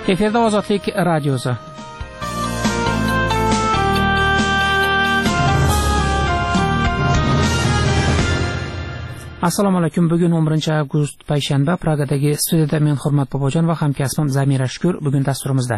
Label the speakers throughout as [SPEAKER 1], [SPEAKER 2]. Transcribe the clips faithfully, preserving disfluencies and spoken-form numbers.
[SPEAKER 1] Efirda Ozodlik radiosi. Assalomu alaykum. Bugun o'n birinchi avgust payshanba. Pragadagi studiyada men Hurmat Bobojon va hamkasbim Zamira Shukur bugun dasturimizda.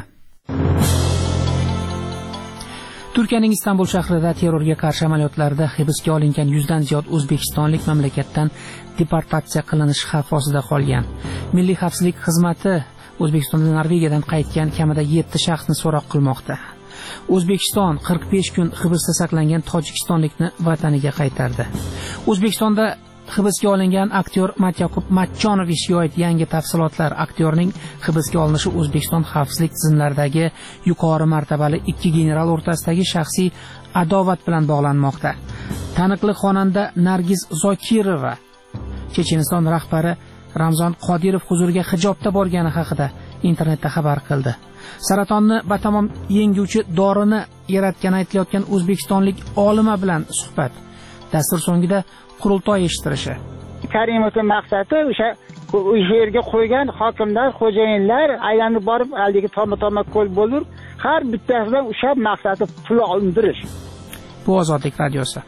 [SPEAKER 1] Turkiyaning Istanbul shahrida terrorga qarshi amaliyotlarda hibsga olingan yuzdan ziyod o'zbekistonlik mamlakatdan deportatsiya qilinish xavfi ostida qolgan. Milliy xavfsizlik xizmati O'zbekistondan Norvegiyadan qaytgan kamida yetti shaxsni so'roq qilmoqda. O'zbekiston qirq besh kun hibsda saqlangan tojikistonlikni vataniga qaytardi. O'zbekistonda hibsga olingan aktyor Matyaqub Matchonovichga oid yangi tafsilotlar. Aktyorning hibsga olinishi O'zbekiston xavfsizlik tizimlaridagi yuqori martabali ikki general o'rtasidagi shaxsiy adovat bilan bog'lanmoqda. Taniqli xonanda Nargiz Zokirova Checheniston rahbari Ramzon Qodirov huzuriga hijobda borgani haqida internetda xabar qildi. Saratonni batamom yenguvchi dorini yaratgani aytilayotgan o'zbekistonlik olima bilan suhbat. Dastur so'ngida qurultoy eshittirishi.
[SPEAKER 2] Karimovning maqsadi o'sha o'sha yerga qo'ygan hokimlar, xo'jayinlar aylanib borib, aldagi toma-toma ko'l bo'lur, har bittasidan o'sha maqsadi pul olindirish.
[SPEAKER 1] Bu Ozodlik radiosi.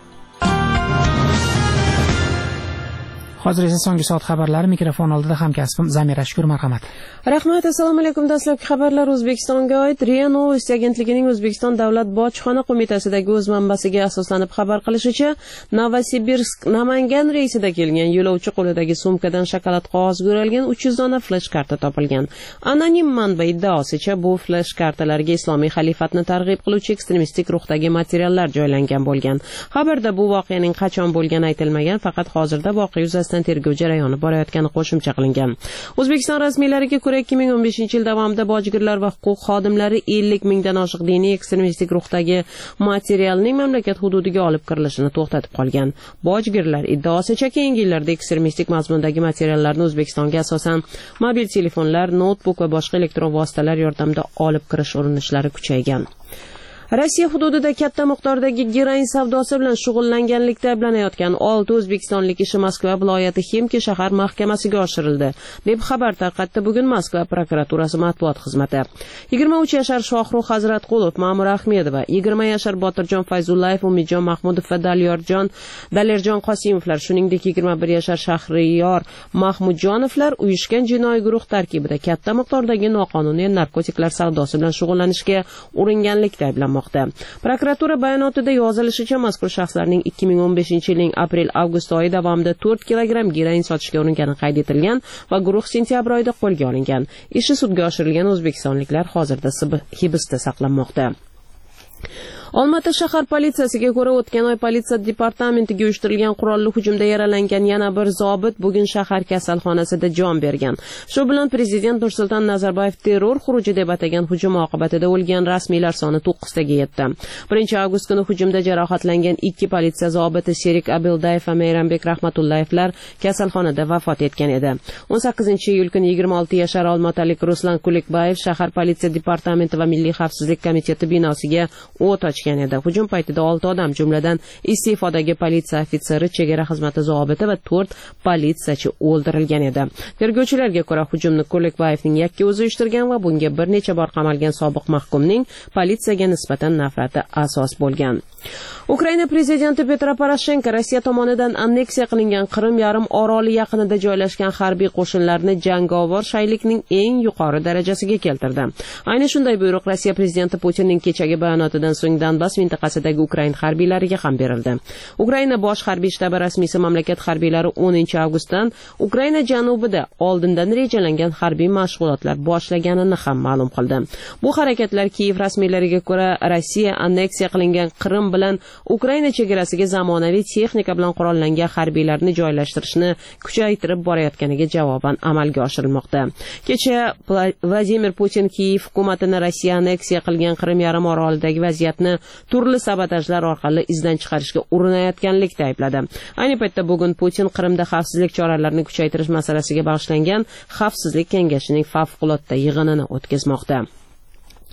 [SPEAKER 1] Hozir esa so'nggi soat xabarlari. Mikrofon oldida hamkasbim Zamira Shukur, marhamat.
[SPEAKER 3] Rahmat, assalomu alaykum. Dastlabki xabarlar O'zbekistonga oid. RIA Novosti agentligining O'zbekiston Davlat bojxona qo'mitasidagi o'z manbasiga asoslanib xabar qilishicha, Novosibirsk-Namangan reysida kelgan yo'lovchi qo'lidagi sumkadan shokolad qog'ozga o'ralgan uch yuz dona flash karta topilgan. Anonim manba iddaosicha, bu flash kartalarga islomiy xalifatni targ'ib qiluvchi ekstremistik ruhdagi materiallar joylangan bo'lgan. Xabarda bu voqeaning qachon bo'lgani aytilmagan, faqat hozirda voqea yuzasidan tergov jarayoni borayotgani qo'shimcha qilingan. O'zbekiston rasmiylariga ko'ra, ikki ming o'n beshinchi yil davomida bojgirlar va huquq xodimlari ellik mingdan oshiq diniy ekstremistik ruhdagi materialning mamlakat hududiga olib kirilishini to'xtatib qolgan. Bojgirlar iddaosicha, keyingi yillarda ekstremistik mazmundagi materiallarni O'zbekistonga asosan mobil telefonlar, noutbuk va boshqa elektron vositalar yordamida olib kirish urinishlari kuchaygan. Rossiya hududida katta miqdordagi geroin savdosi bilan shug'ullanganlikda ayblanayotgan olti o'zbekistonlik ishi Moskva viloyati Ximki shahar mahkamasiga oshirildi, deb xabar tarqatdi bugun Moskva prokuraturasi matbuot xizmati. yigirma uch yashar Shohrux Hazratqulov, Ma'mur Ahmedova, yigirma yashar Botirjon Fayzullayev, Umidjon Mahmudov va Dalyorjon Dalerjon Qosimovlar, shuningdek yigirma bir yashar Shahriyor Mahmudjonovlar uyushgan jinoiy guruh tarkibida katta miqdordagi noqonuniy narkotiklar savdosi bilan shug'ullanishga uringanlikda ayblanmoqda. Prokuratura bayonotida yozilishicha, mazkur shaxslarning ikki ming o'n beshinchi yilning aprel-avgust oyi davomida to'rt kilogramm geroin sotishga uringani qayd etilgan va guruh sentyabr oyida qo'lga olingan. Ishi sudga oshirilgan o'zbekistonliklar hozirda hibsda saqlanmoqda. Olmaota shahar politsiyasiga ko'ra, o'tgan oy politsiya departamentiga uyushtirilgan qurolli hujumda yaralangan yana bir zobit bugun shahar kasalxonasida jon bergan. Shu bilan prezident Nursulton Nazarboyev terror xuruji deb atagan hujum oqibatida o'lgan rasmiylar soni to'qqiztaga yetdi. birinchi avgust kuni hujumda jarohatlangan ikki politsiya zobiti Sherik Abildayev va Meyrambek Rahmatullayevlar kasalxonada vafot etgan edi. o'n sakkizinchi iyul kuni yigirma olti yashar olmaotalik Ruslan Kulikbayev shahar politsiya departamenti va milliy xavfsizlik komiteti binosiga o't ochgan edi. Hujum paytida olti odam, jumladan iste'fodagi politsiya ofitseri, chegara xizmati zobiti va to'rt politsiyachi o'ldirilgan edi. Tergovchilarga ko'ra, hujumni Kulikbayevning yakka o'zi uyushtirgan va bunga bir necha bor qamalgan sobiq mahkumning politsiyaga nisbatan nafrati asos bo'lgan. Ukraina prezidenti Petro Poroshenko Rossiya tomonidan anneksiya qilingan Qrim yarim oroli yaqinida joylashgan harbiy qo'shinlarni jangovar shaylikning eng yuqori darajasiga keltirdi. Ayni shunday buyruq Rossiya prezidenti Putinning kechagi bayonotidan so'ng Donbass mintaqasidagi Ukraina harbiylariga ham berildi. Ukraina bosh harbiy shtabi rasmiysi mamlakat harbiylari o'ninchi avgustdan Ukraina janubida oldindan rejalangan harbiy mashg'ulotlar boshlaganini ham ma'lum qildi. Bu harakatlar Kiyev rasmiylariga ko'ra Rossiya anneksiya qilingan Qrim bilan Ukraina chegarasiga zamonaviy texnika bilan qurollangan harbiylarni joylashtirishni kuchaytirib borayotganiga javoban amalga oshirilmoqda. Kecha Vladimir Putin Kiyev hukumatini Rossiya anneksiya qilgan Qrim yarim orolidagi vaziyatni turli sabotajlar orqali izdan chiqarishga urinayotganlikda aybladi. Ayni paytda bugun Putin Qrimda xavfsizlik choralarini kuchaytirish masalasiga bag'ishlangan Xavfsizlik kengashining favqulodda yig'inini o'tkazmoqda.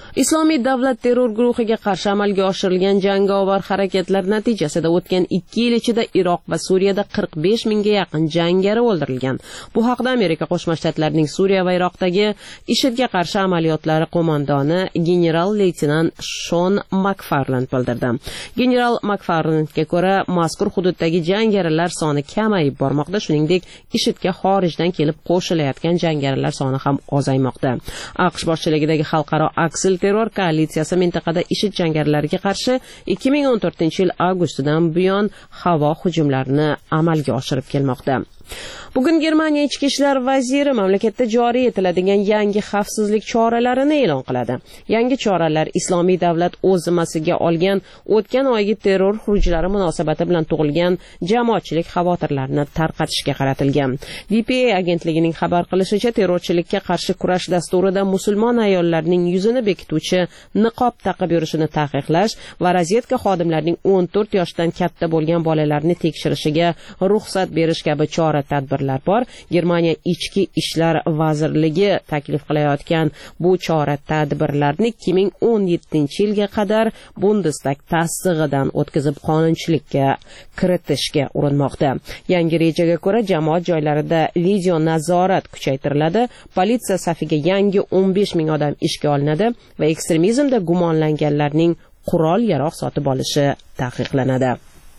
[SPEAKER 3] Islomiy davlat terror guruhiga qarshi amalga oshirilgan jangovar harakatlar natijasida o'tgan ikki yil ichida Iroq va Suriyada qirq besh mingga yaqin jangari o'ldirilgan. Bu haqda Amerika Qo'shma Shtatlarining Suriya va Iroqdagi IShIDga qarshi amaliyotlari qo'mondoni general-leytenant Shon Makfarland bildirdi. General Makfarlandga ko'ra, mazkur hududdagi jangarilar soni kamayib bormoqda, shuningdek, IShIDga xorijdan kelib qo'shilayotgan jangarilar soni ham ozaymoqda. AQSh boshchiligidagi xalqaro aksil terror koalitsiyasi mintaqada IShID jangarilariga qarshi ikki ming o'n to'rtinchi yil avgustidan buyon havo hujumlarini amalga oshirib kelmoqda. Bugun Germaniya ichki ishlar vaziri mamlakatda joriy etiladigan yangi xavfsizlik choralarini e'lon qiladi. Yangi choralar Islomiy davlat o'z zimmasiga olgan o'tgan oygi terror hujumlari munosabati bilan tug'ilgan jamoatchilik xavotirlarini tarqatishga qaratilgan. D P A agentligining xabar qilishicha, terrorchilikka qarshi kurash dasturida musulmon ayollarning yuzini bekituvchi niqob taqib yurishini taqiqlash va razvedka xodimlarining o'n to'rt yoshdan katta bo'lgan bolalarni tekshirishiga ruxsat berish kabi chora tadbirlar bor. Germaniya ichki ishlar vazirligi taklif qilayotgan bu chora tadbirlarni ikki ming o'n yettinchi yilga qadar Bundestag tasdig'idan o'tkazib qonunchilikka kiritishga urinmoqda. Yangi rejaga ko'ra, jamoat joylarida video nazorat kuchaytiriladi, politsiya safiga yangi o'n besh ming odam ishga olinadi va ekstremizmda gumonlanganlarning qurol-yarog' sotib olishi taqiqlanadi.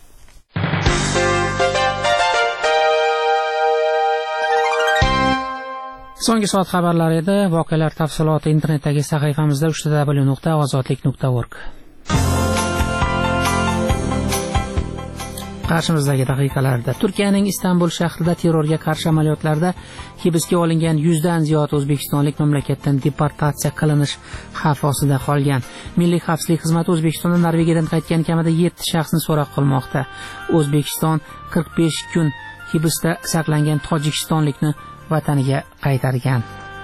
[SPEAKER 1] So'nggi soat xabarlari edi. Voqealar tafsiloti internetdagi sahifamizda uch w nuqta ozodlik nuqta org. Qarshimizdagi daqiqalarda Turkiyaning Istanbul shahrida terrorga qarshi amaliyotlarda hibsga olingan yuzdan ziyod o'zbekistonlik mamlakatdan deportatsiya qilinish xavfi ostida qolgan. Milliy xavfsizlik xizmati O'zbekistonda Norvegiyadan qaytgan kamida yetti shaxsni so'roq qilmoqda. O'zbekiston qirq besh kun hibsda saqlangan tojikistonlikni vataniga qaytargan.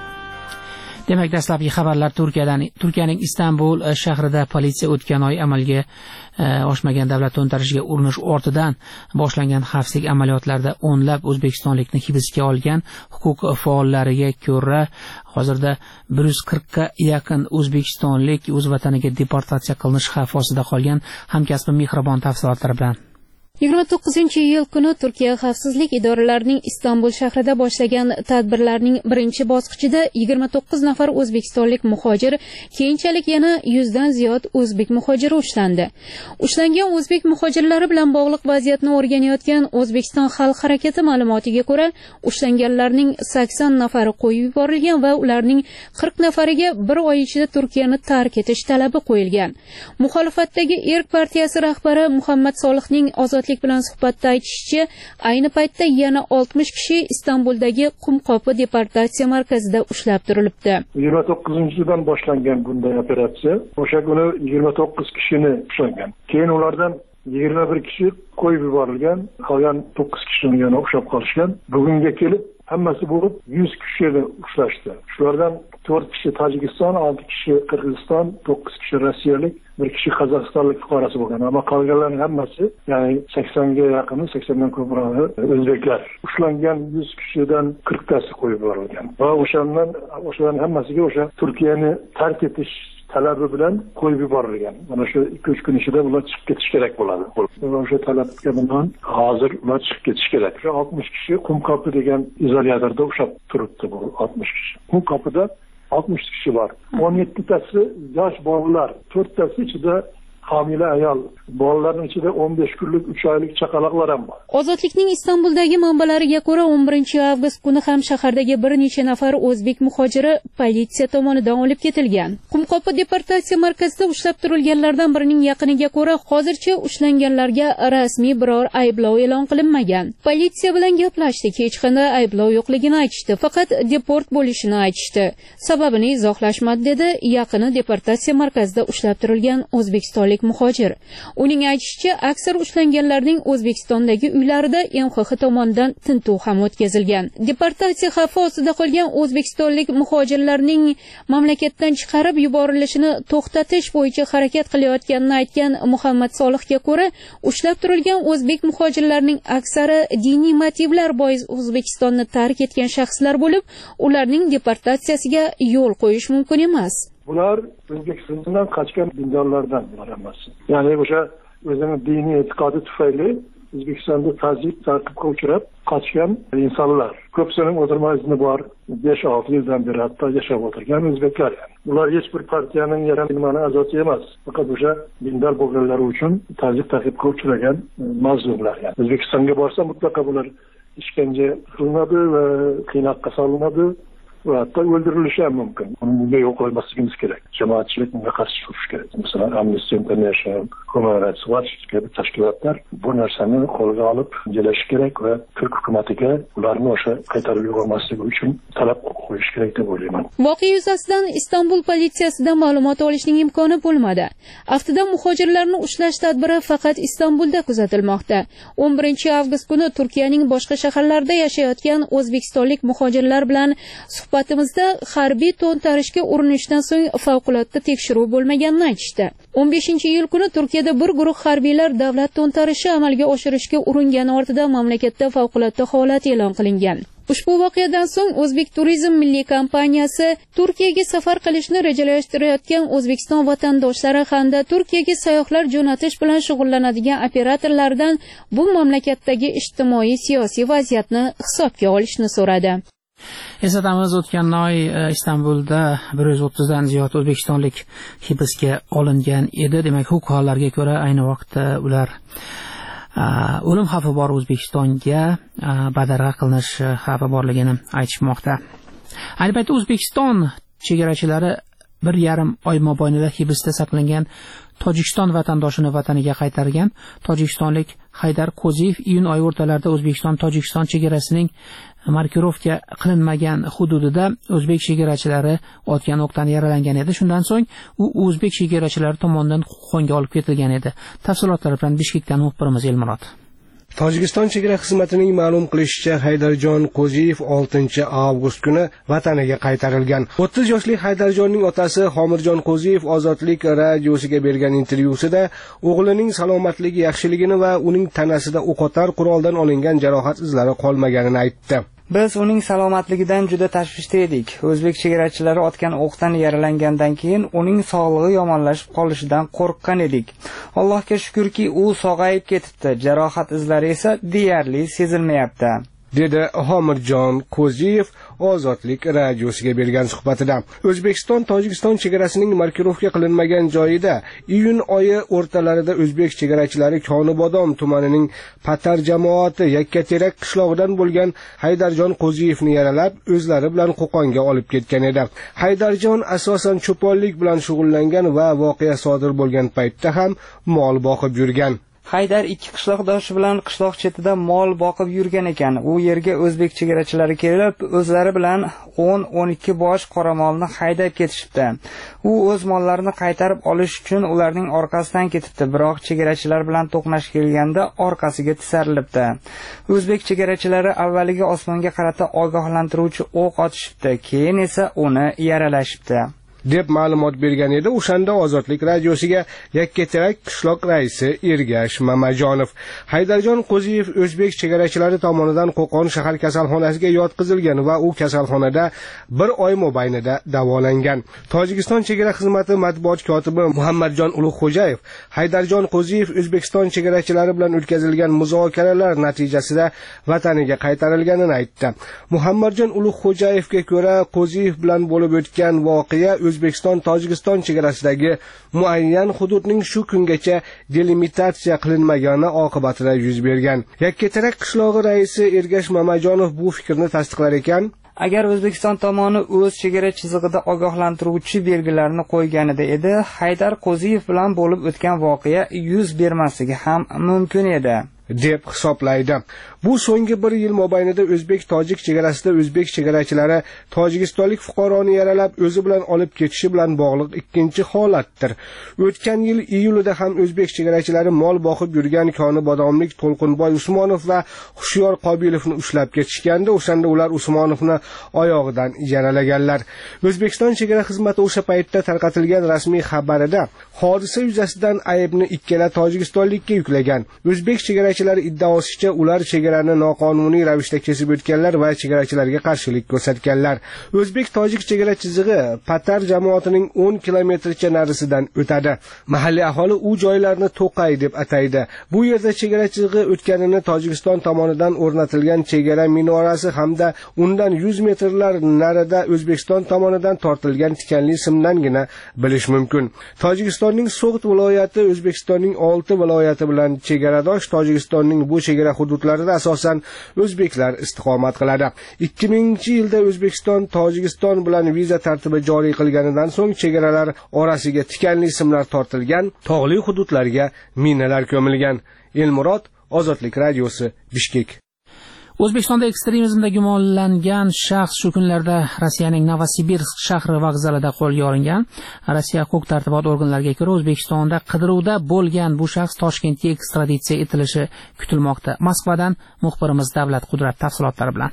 [SPEAKER 1] Demak, dastlabki xabarlar Turkiyadan. Turkiyaning Istanbul shahrida politsiya o'tgan oy amalga oshmagan davlat to'ntarishiga urinish ortidan boshlangan xavfsizlik amaliyotlarida o'nlab o'zbekistonlikni hibsga olgan. Huquq faollariga ko'ra, hozirda bir yuz qirqqa yaqin o'zbekistonlik o'z vataniga deportatsiya qilinish xavfi ostida qolgan. Hamkasbim Mehribon tafsilotlari bilan.
[SPEAKER 4] yigirma to'qqizinchi iyul kuni Turkiya xavfsizlik idoralarining Istanbul shahrida boshlagan tadbirlarning birinchi bosqichida yigirma to'qqiz nafar o'zbekistonlik muhojir, keyinchalik yana yuzdan ziyod o'zbek muhojiri ushlandi. Ushlangan o'zbek muhojirlari bilan bog'liq vaziyatni o'rganayotgan O'zbekiston xalq harakati ma'lumotiga ko'ra, ushlanganlarning sakson nafari qo'yib yuborilgan va ularning qirq nafariga bir oy ichida Turkiyani tark etish talabi qo'yilgan. Muxolifatdagi Erk partiyasi rahbari Muhammad Solihning ozod bilan suhbatda aytishicha, ayni paytda yana oltmish kishi Istanbuldagi Qumqopi deportatsiya markazida ushlab turilibdi.
[SPEAKER 5] yigirma to'qqizinchidan boshlangan bunday operatsiya. O'sha kuni yigirma to'qqiz kishini ushlangan. Keyin ulardan yigirma bir kishi qo'yib yuborilgan, qolgan to'qqiz kishini yana ushlab qolishgan. Bugunga kelib hammasi bo'lib yuz kishini ushlashdi. Shulardan to'rt kishi Tojikiston, olti kishi Qirg'iziston, to'qqiz kishi rossiyalik, bir kishi qozog'istonlik fuqarosi bo'lgan. Ammo qolganlarning hammasi, ya'ni saksonga yaqini, saksondan ko'prog'i o'zbeklar. Ushlangan yuz kishidan qirqtasi qo'yib yuborilgan. Va o'shandan o'shalarning hammasiga o'sha Turkiyani tark etish talabi bilan qo'yib yuborilgan. Mana shu ikki uch kun ichida ular chiqib ketish kerak bo'ladi. O'sha talabga binoan hozir ular chiqib ketish kerak. O'sha oltmish kishi Qumqopi degan izolyatorda ushlab turibdi bu oltmish kishi. Qumqopida oltmish kishi bor. o'n yettitasi yosh bolalar, to'rttasi ichida homila ayol, bolalarning ichida o'n besh kunlik, uch oylik chaqaloqlar ham bor.
[SPEAKER 4] Ozodlikning Istanbuldagi manbalariga ko'ra, o'n birinchi avgust kuni ham shahardagi bir necha nafar o'zbek muhojiri politsiya tomonidan olib ketilgan. Qumqopi deportatsiya markazida ushlab turilganlardan birining yaqiniga ko'ra, hozircha ushlanganlarga rasmiy biror ayblov e'lon qilinmagan. Politsiya bilan gaplashdik, hech qanday ayblov yo'qligini aytishdi, faqat deport bo'lishini aytishdi. Sababini izohlashmadi, dedi yaqini deportatsiya markazida ushlab turilgan o'zbekistonlik muhojir. Uning aytishicha, aksar ushlanganlarning O'zbekistondagi uylarida M X X tomonidan tintuv ham o'tkazilgan. Deportatsiya xavfi ostida qolgan o'zbekistonlik muhojirlarning mamlakatdan chiqarib yuborilishini to'xtatish bo'yicha harakat qilayotganini aytgan Muhammad Solihga ko'ra, ushlab turilgan o'zbek muhojirlarning aksari diniy motivlar bois O'zbekistonni tark etgan shaxslar bo'lib, ularning deportatsiyasiga yo'l qo'yish mumkin emas.
[SPEAKER 5] bular O'zbekistondan qochgan dindorlardan bular hammasi. Ya'ni o'sha o'zining diniy e'tiqodi tufayli O'zbekistonda tazyiq tartibga uchrab qochgan insonlar. Ko'psining o'tirma izni bor, besh olti yildan beri hatto yashab o'tirgan o'zbeklar. Yani. Ular hech bir partiyaning yaratmani a'zosi emas. Faqat o'sha dindor bo'lganlari uchun tazyiq tartibga uchragan mazlumlar. Yani. O'zbekistonga borsa mutlaqo bular ishkanja qilinadi va qiynoqqa solinadi va hatto o'ldirilishi ham mumkin. Bunga yo'l qo'ymasligimiz kerak. Jamoatchilik bunga qarshi turishi kerak. Masalan, Amnesty International, Human Rights Watch kabi tashkilotlar bu narsani qo'lga olib incalashi kerak va Turk hukumatiga ularni o'sha qaytarib yubormasligi uchun talab qo'yish kerak deb o'ylayman.
[SPEAKER 4] Voqea yuzasidan Istanbul politsiyasidan ma'lumot olishning imkoni bo'lmadi. Aftida muhojirlarni ushlash tadbiri faqat Istanbulda kuzatilmoqda. o'n birinchi avgust kuni Turkiyaning boshqa shaharlarida yashayotgan o'zbekistonlik muhojirlar bilan suhbatimizda harbiy to'ntarishga urinishdan so'ng favqulodda tekshiruv bo'lmaganini aytishdi. o'n beshinchi iyul kuni Turkiyada bir guruh harbiylar davlat to'ntarishi amalga oshirishga uringani ortida mamlakatda favqulodda holat e'lon qilingan. Ushbu voqeadan so'ng O'zbek Turizm milliy kompaniyasi Turkiyaga safar qilishni rejalashtirayotgan O'zbekiston vatandoshlari hamda Turkiyaga sayyohlar jo'natish bilan shug'ullanadigan operatorlardan bu mamlakatdagi ijtimoiy siyosiy vaziyatni hisobga olishni so'radi.
[SPEAKER 1] Eslatamiz, o'tgan oy Istanbulda bir yuz o'ttizdan ziyod o'zbekistonlik hibsga olingan edi. Demak, huquqbuzarlarga ko'ra ayni vaqtda ular o'lim xavfi bor O'zbekistonga badarg'a qilinish xavfi borligini aytishmoqda. Ayni paytda O'zbekiston chegarachilari bir yarim oy mobaynida hibsda saqlangan Tojikiston vatandoshini vataniga qaytargan. Tojikistonlik Haydar Qo'ziyev iyun oyi o'rtalarida O'zbekiston-Tojikiston chegarasining markirovka qilinmagan hududida o'zbek chegarachilari otgan o'qdan yaralangan edi. Shundan so'ng u o'zbek chegarachilari tomonidan Qo'qonga olib ketilgan edi. Tafsilotlar bilan Bishkekdan muxbirimiz Elmurod.
[SPEAKER 6] Tojikiston chegara xizmatining ma'lum qilishicha, Haydarjon Qo'ziyev oltinchi avgust kuni vataniga qaytarilgan. o'ttiz yoshli Haydarjonning otasi Homirjon Qo'ziyev Ozodlik radiosiga bergan intervyusida o'g'lining salomatligi yaxshiligini va uning tanasida o'qotar quroldan olingan jarohat izlari qolmaganini aytdi.
[SPEAKER 7] Biz uning salomatligidan juda tashvishda edik. O'zbek chegarachilari otgan o'qdan yaralangandan keyin uning sog'lig'i yomonlashib qolishidan qo'rqqan edik. Allohga shukrki, u sog'ayib ketibdi. Jarohat izlari esa deyarli sezilmayapti,
[SPEAKER 6] dedi Homirjon Qo'ziyev Ozodlik radiosiga bergan suhbatida. O'zbekiston Tojikiston chegarasining markirovka qilinmagan joyida iyun oyi o'rtalarida o'zbek chegarachilari Konibodom tumanining Patar jamoati Yakkaterak qishlog'idan bo'lgan Haydarjon Qo'ziyevni yaralab, o'zlari bilan Qo'qonga olib ketgan edi. Haydarjon asosan cho'ponlik bilan shug'ullangan va voqea sodir bo'lgan paytda ham mol boqib yurgan.
[SPEAKER 7] Haydar ikki qishloqdoshi bilan qishloq chetida mol boqib yurgan ekan. U yerga o'zbek chegarachilari kelib, o'zlari bilan o'n o'n ikki bosh qoramolni haydab ketishibdi. U o'z mollarini qaytarib olish uchun ularning orqasidan ketibdi, biroq chegarachilar bilan to'qnash kelganda orqasiga tisarilibdi. O'zbek chegarachilari avvaliga osmonga qarata ogohlantiruvchi o'q otishibdi, keyin esa uni yaralashibdi,
[SPEAKER 6] deb ma'lumot bergan edi. O'shanda Ozodlik radiosiga Yakkaterak qishloq raisi Ergash Mamajonov. Haydarjon Qo'ziyev o'zbek chegarachilari tomonidan Qo'qon shahar kasalxonasiga yotqizilgan va u kasalxonada bir oy mobaynida davolangan. Tojikiston chegara xizmati matbuot kotibi Muhammadjon Ulug'xo'jayev Haydarjon Qo'ziyev O'zbekiston chegarachilari bilan o'tkazilgan muzokaralar natijasida vataniga qaytarilganini aytdi. Muhammadjon Ulug'xo'jayevga ko'ra, Qo'ziyev bilan bo'lib o'tgan voqea O'zbekiston Tojikiston chegarasidagi muayyan hududning shu kungacha delimitatsiya qilinmagani oqibatida yuz bergan. Yakkaterak qishlog'i raisi Ergash Mamajonov bu fikrni tasdiqlar ekan.
[SPEAKER 7] Agar O'zbekiston tomoni o'z chegara chizig'ida ogohlantiruvchi belgilarni qo'yganida edi, Haydar Qo'ziyev bilan bo'lib o'tgan voqea yuz bermasligi ham mumkin edi,
[SPEAKER 6] deb hisoblaydi. Bu so'nggi bir yil mobaynida o'zbek-tojik chegarasida o'zbek chegarachilari tojikistonlik fuqaroni yaralab o'zi bilan olib ketishi bilan bog'liq ikkinchi holatdir. O'tgan yil iyulida ham o'zbek chegarachilari mol boqib yurgan Konibodomlik To'lqinboy Usmonov va Xushyor Qobilovni ushlab ketishganda, o'shanda ular Usmonovni oyog'idan yaralaganlar. O'zbekiston chegara xizmati o'sha paytda tarqatilgan rasmiy xabarida hodisa yuzasidan aybni ikkala tojikistonlikka yuklagan. O'zbek chegara chegarachilar iddaosicha ular chegarani noqonuniy ravishda kesib o'tganlar va chegarachilarga qarshilik ko'rsatganlar. O'zbek-tojik chegara chizig'i Patar jamoatining o'n kilometrcha narisidan o'tadi. Mahalliy aholi u joylarni To'qay deb ataydi. Bu yerda chegara chizig'i o'tganini Tojikiston tomonidan o'rnatilgan chegara minorasi hamda undan yuz metrlar narida O'zbekiston tomonidan tortilgan tikanli simdangina bilish mumkin. Tojikistonning So'g'd viloyati O'zbekistonning olti viloyati bilan chegaradosh. Tojikistonning bu chegara hududlarida asosan o'zbeklar istiqomat qiladi. ikki mingchi yilda O'zbekiston Tojikiston bilan viza tartibi joriy qilganidan so'ng chegaralar orasiga tikanli simlar tortilgan, tog'li hududlarga minalar ko'milgan. Elmurod, Ozodlik radiosi, Bishkek.
[SPEAKER 1] O'zbekistonda ekstremizmda gumonlangan shaxs shu kunlarda Rossiyaning Novosibirsk shahri vokzalida qo'lga olingan. Rossiya huquq-tartibot organlariga ko'ra, O'zbekistonda qidiruvda bo'lgan bu shaxs Toshkentga ekstraditsiya etilishi kutilmoqda. Moskvadan muxbirimiz Davlat Qudrat tafsilotlari bilan.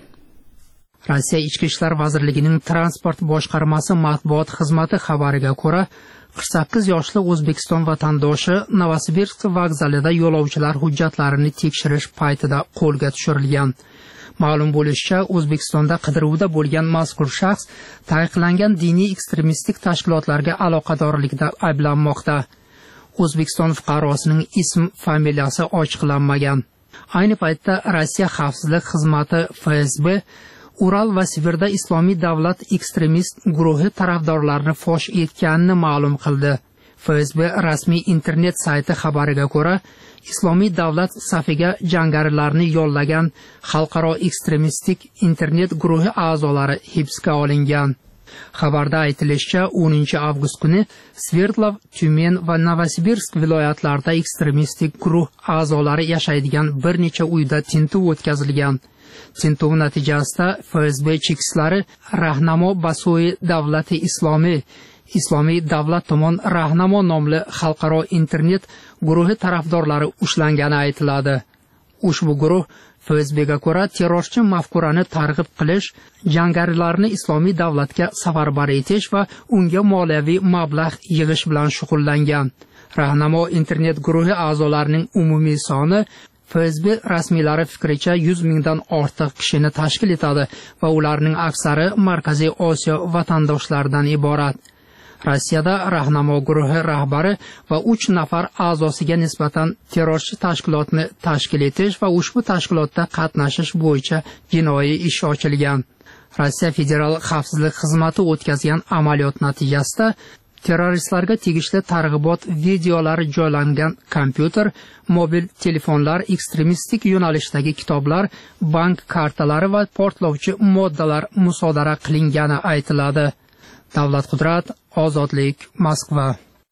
[SPEAKER 8] Rossiya Ichki ishlar vazirligining transport boshqarmasi matbuot xizmati xabariga ko'ra, qirq sakkiz yoshli O'zbekiston vatandoshi Novosibirsk vokzalida yo'lovchilar hujjatlarini tekshirish paytida qo'lga tushirilgan. Ma'lum bo'lishicha, O'zbekistonda qidiruvda bo'lgan mazkur shaxs taqiqlangan diniy ekstremistik tashkilotlarga aloqadorlikda ayblanmoqda. O'zbekiston fuqarosining ism, familiyasi ochiqlanmagan. Ayni paytda Rossiya xavfsizlik xizmati F S B Ural va Sibirda Islomiy davlat ekstremist guruhi tarafdorlarini fosh etganini ma'lum qildi. F S B rasmiy internet sayti xabariga ko'ra, Islomiy davlat safiga jangarilarni yollagan xalqaro ekstremistik internet guruhi a'zolari hibsga olingan. Xabarda aytilishicha, o'ninchi avgust kuni Sverdlov, Tyumen va Novosibirsk viloyatlarida ekstremistik guruh a'zolari yashaydigan bir necha uyda tintuv o'tkazilgan. Tintuv natijasida F S B chekislari Rahnamo Basoyi davlati islomiy Islomiy davlat tomon Rahnamo nomli xalqaro internet guruhi tarafdorlari ushlangani aytiladi. Ushbu guruh F S Bga ko'ra terrorchi mafkurani targ'ib qilish, jangarilarni islomiy davlatga safarbar etish va unga moliyaviy mablag' yig'ish bilan shug'ullangan. Rahnamo internet guruhi a'zolarining umumiy soni F S B rasmiylari fikricha yuz mingdan ortiq kishini tashkil etadi va ularning aksari Markaziy Osiyo vatandoshlaridan iborat. Rossiyada Rahnamo guruhi rahbari va uch nafar a'zosiga nisbatan terrorchi tashkilotni tashkil etish va ushbu tashkilotda qatnashish bo'yicha jinoiy ish ochilgan. Rossiya Federal xavfsizlik xizmati o'tkazgan amaliyot natijasida terroristlarga tegishli targ'ibot videolari joylangan kompyuter, mobil telefonlar, ekstremistik yo'nalishdagi kitoblar, bank kartalari va portlovchi moddalar musodara qilingani aytiladi. Davlat Qudrat, Ozodlik, Moskva.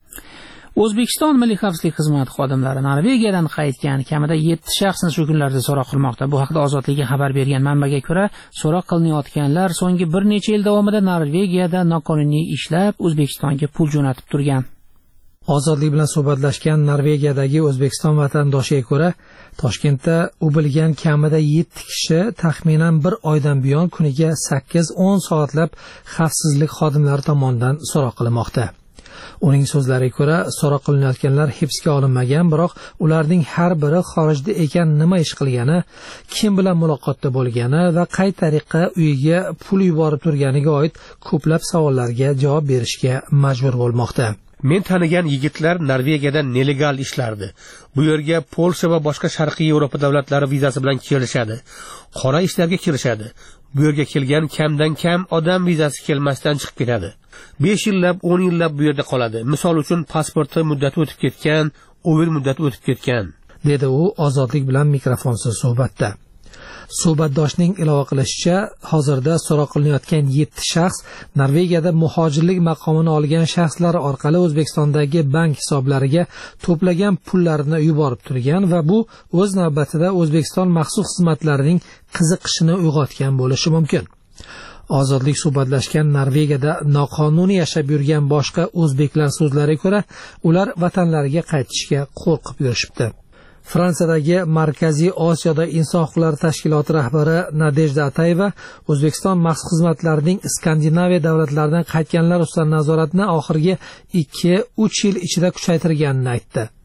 [SPEAKER 1] O'zbekiston Milliy xavfsizlik xizmati xodimlari Norvegiyadan qaytgan kamida yetti shaxsni shu kunlarda so'roq qilmoqda. Bu haqda Ozodlikka xabar bergan manbaga ko'ra, so'roq qilinayotganlar so'nggi bir necha yil davomida Norvegiyada noqonuniy ishlab, O'zbekistonga pul jo'natib turgan.
[SPEAKER 9] Ozodlik bilan suhbatlashgan Norvegiyadagi O'zbekiston vatandoshiga ko'ra, Toshkentda u bilgan kamida yetti kishi taxminan bir oydan buyon kuniga sakkiz o'n soatlab xavfsizlik xodimlari tomonidan so'roq qilinmoqda. Uning so'zlariga ko'ra, so'roq qilinayotganlar hibsga olinmagan, biroq ularning har biri xorijda ekan nima ish qilgani, kim bilan muloqotda bo'lgani va qay tariqa uyiga pul yuborib turganiga oid ko'plab savollarga javob berishga majbur bo'lmoqda.
[SPEAKER 10] Men tanigan yigitlar Norvegiyada nelegal ishlardi. Bu yerga Polsha va boshqa Sharqiy Yevropa davlatlari vizasi bilan kelishadi. Qora ishlarga kirishadi. Bu yerga kelgan kamdan kam odam vizasi kelmasdan chiqib ketadi. besh yillab, o'n yillab bu yerda qoladi. Misol uchun pasporti muddati o'tib ketgan, o'yin muddati o'tib ketgan,
[SPEAKER 9] dedi u Ozodlik bilan mikrofonsiz suhbatda. Suhbatdoshning ilova qilishicha, hozirda so'roq qilinayotgan yetti shaxs Norvegiyada muhojirlik maqomini olgan shaxslar orqali O'zbekistondagi bank hisoblariga to'plagan pullarini yuborib turgan va bu o'z navbatida O'zbekiston maxsus xizmatlarining qiziqishini uyg'otgan bo'lishi mumkin. Ozodlik suhbatlashgan Norvegiyada noqonuniy yashab yurgan boshqa o'zbeklar so'zlariga ko'ra, ular vatanlariga qaytishga qo'rqib yurishibdi. Fransiyadagi Markaziy Osiyoda inson huquqlari tashkiloti rahbari Nadejda Atayeva O'zbekiston maxsus xizmatlarining Skandinaviya davlatlaridan qaytganlar ustidan nazoratni oxirgi ikki uch yil ichida kuchaytirganini aytdi.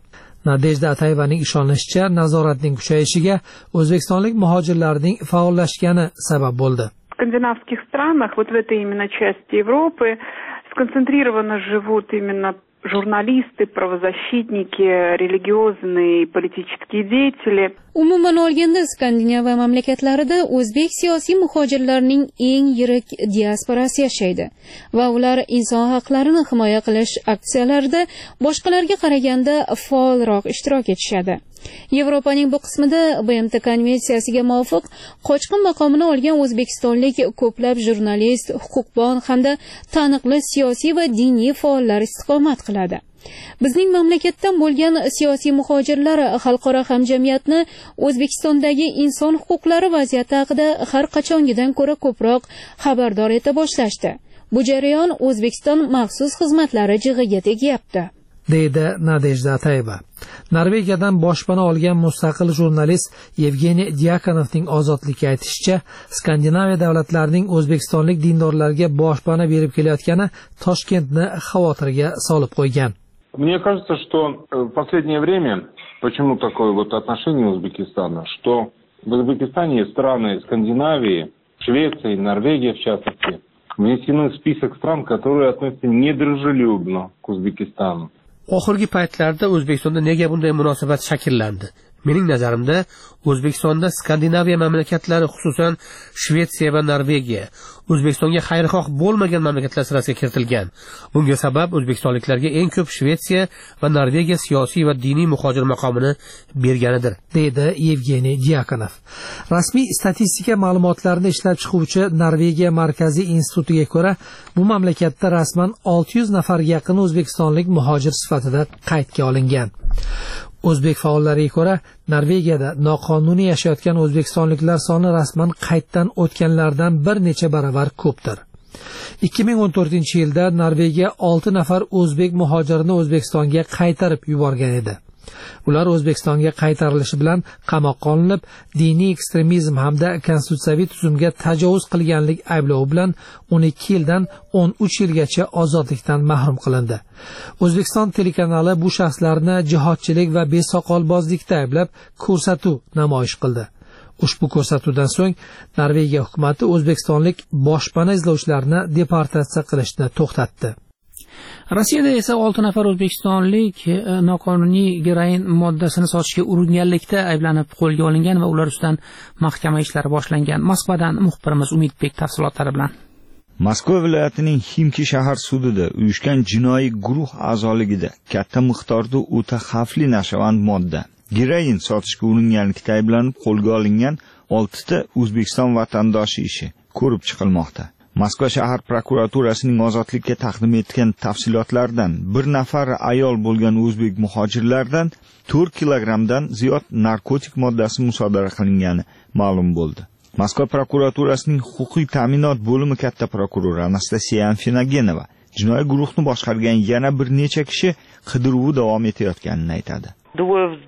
[SPEAKER 9] Nadejda Atayevaning ishonishicha, nazoratning kuchayishiga o'zbekistonlik muhojirlarning faollashgani sabab bo'ldi.
[SPEAKER 11] В скандинавских странах, вот в этой именно части Европы, сконцентрированно живут именно jurnalisты, правозащитники, религиозные и политические деятели.
[SPEAKER 4] Umuman olganda Skandinaviya mamlakatlarida o'zbek siyosiy muhojirlarining eng yirik diasporasi yashaydi va ular inson haqlarini himoya qilish aksiyalarida boshqalarga qaraganda faolroq ishtirok etishadi. Yevropaning bu qismida B M T konvensiyasiga muvofiq qochqin maqomini olgan o'zbekistonlik ko'plab jurnalist, huquqbon hamda taniqli siyosiy va diniy faollar istiqomat qiladi. Bizning mamlakatdan bo'lgan siyosiy muhojirlar xalqaro hamjamiyatni O'zbekistondagi inson huquqlari vaziyati haqida har qachongidan ko'ra ko'proq xabardor eta boshlashdi. Bu jarayon O'zbekiston maxsus xizmatlari jig'iga tegyapti,
[SPEAKER 9] deydi Nadejda Atayeva. Norvegiyadan boshpana olgan mustaqil jurnalist Yevgeniy Dyakonovning ozodlikka aytishicha, Skandinaviya davlatlarining o'zbekistonlik dindorlarga boshpana berib kelayotgani Toshkentni xavotirga solib qo'ygan.
[SPEAKER 12] Мне кажется, что в последнее время, почему такое вот отношение Узбекистана, что в Узбекистане страны Скандинавии, Швеция, Норвегия в частности, внесены в список стран, которые относятся недружелюбно к Узбекистану.
[SPEAKER 10] Oxirgi paytlarda O'zbekistonda nega bunday munosabat shakllandi? Mening nazarimda, O'zbekistonda Skandinaviya mamlakatlari, xususan Shvetsiya va Norvegiya, O'zbekistonga xayrixoh bo'lmagan mamlakatlar sirasiga kiritilgan. Bunga sabab o'zbekistonliklarga eng ko'p Shvetsiya va Norvegiya siyosiy va diniy muhojir maqomini berganidir, deydi Yevgeniy Dyakonov. Rasmiy statistika ma'lumotlarini ishlab chiquvchi Norvegiya markaziy institutiga ko'ra, bu mamlakatda rasman olti yuz nafarga yaqin o'zbekistonlik muhojir sifatida qaydga olingan. O'zbek faollariga ko'ra, Norvegiyada noqonuniy yashayotgan o'zbekistonliklar soni rasman qayddan o'tganlardan bir necha baravar ko'pdir. ikki ming o'n to'rtinchi yilda Norvegiya olti nafar o'zbek muhojirini O'zbekistonga qaytarib yuborgan edi. Ular O'zbekistonga qaytarilishi bilan qamoqqa olinib, diniy ekstremizm hamda konstitutsiyaviy tuzumga tajovuz qilganlik ayblovi bilan o'n ikki yildan o'n uch yilgacha ozodlikdan mahrum qilindi. O'zbekiston telekanali bu shaxslarni jihodchilik va besoqolbozlikda ayblab ko'rsatuv namoyish qildi. Ushbu ko'rsatuvdan so'ng Norvegiya hukumatı o'zbekistonlik boshpana izlovchilarni deportatsiya qilishni to'xtatdi.
[SPEAKER 1] Rossiyada esa olti nafar o'zbekistonlik noqonuniy geroin moddasini sotishga uringanlikda ayblanib qo'lga olingan va ular ustidan mahkama ishlari boshlangan. Moskvadan muxbirimiz Umidbek tafsilotlari bilan.
[SPEAKER 13] Moskva viloyatining Ximki shahar sudida uyushgan jinoiy guruh a'zoligida katta miqdorda o'ta xavfli nashavand modda geroin sotishga uringanlikda ayblanib qo'lga olingan olti ta O'zbekiston vatandoshi ishi ko'rib chiqilmoqda. Moskva shahar prokuraturasining ozodlikka taqdim etgan tafsilotlardan bir nafar ayol bo'lgan o'zbek muhojirlardan to'rt kilogrammdan ziyod narkotik moddasi musodara qilingani ma'lum bo'ldi. Moskva prokuraturasining huquqiy ta'minot bo'limi katta prokurori Anastasiya Anfinagenova jinoiy guruhni boshqargan yana bir necha kishi qidiruvi davom etayotganini aytadi.
[SPEAKER 14] Двое в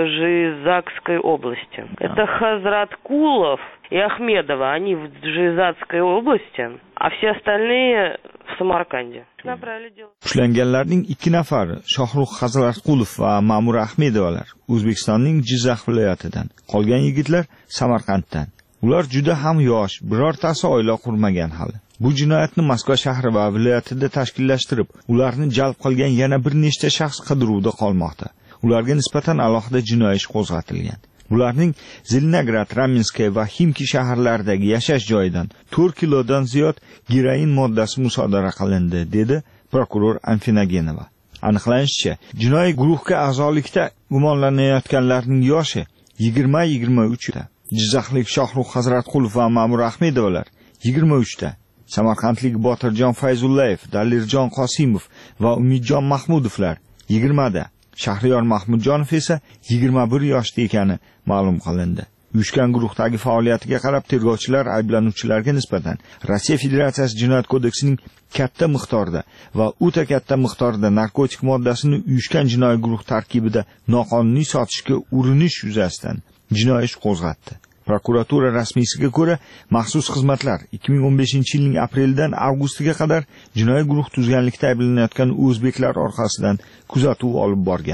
[SPEAKER 14] Жизакской области. Это Хазраткулов и Ахмедова. Они в Жизакской области, а все остальные в Самарканде.
[SPEAKER 13] Ushlanganlarning ikki nafari Shohruh Hazratqulov va Ma'mur Ahmedovalar O'zbekistonning Jizzax viloyatidan, qolgan yigitlar Samarqanddan. Ular juda ham yosh, birortasi oila qurmagan hali. Bu jinoyatni Moskva shahri va viloyatida tashkillashtirib, ularni jalb qilgan yana bir nechta shaxs qidiruvda qolmoqda. Ularga nisbatan alohida jinoiy ish qo'zg'atilgan. Ularning Zelnograd, Raminskaya va Ximki shaharlaridagi yashash joyidan to'rt kilodan ziyod geroin moddasi musodara qilindi, dedi prokuror Anfinagenova. Aniqlanishicha, jinoiy guruhga a'zolikda gumonlanayotganlarning yoshi yigirma yigirma uch ta. Jizzaxlik Shohruh Hazratqulov va Ma'mur Ahmedovalar yigirma uch ta. Samarqandlik Botirjon Fayzullayev, Dalirjon Qosimov va Umidjon Mahmudovlar yigirma da. Shahriyor Mahmudjonov esa yigirma bir yoshda ekani ma'lum qilindi. Uyushgan guruhdagi faoliyatiga qarab tergovchilar ayblanuvchilarga nisbatan Rossiya Federatsiyasi Jinoyat kodeksining katta miqdorda va o'ta katta miqdorda narkotik moddasini uyushgan jinoiy guruh tarkibida noqonuniy sotishga urinish yuzasidan jinoiy ish qo'zg'atdi. Prokuratura rasmiysiga ko'ra, maxsus xizmatlar ikki ming o'n beshinchi yilning aprelidan avgustiga qadar jinoiy guruh tuzganlikda ayblanayotgan o'zbeklar orqasidan kuzatuv olib borgan.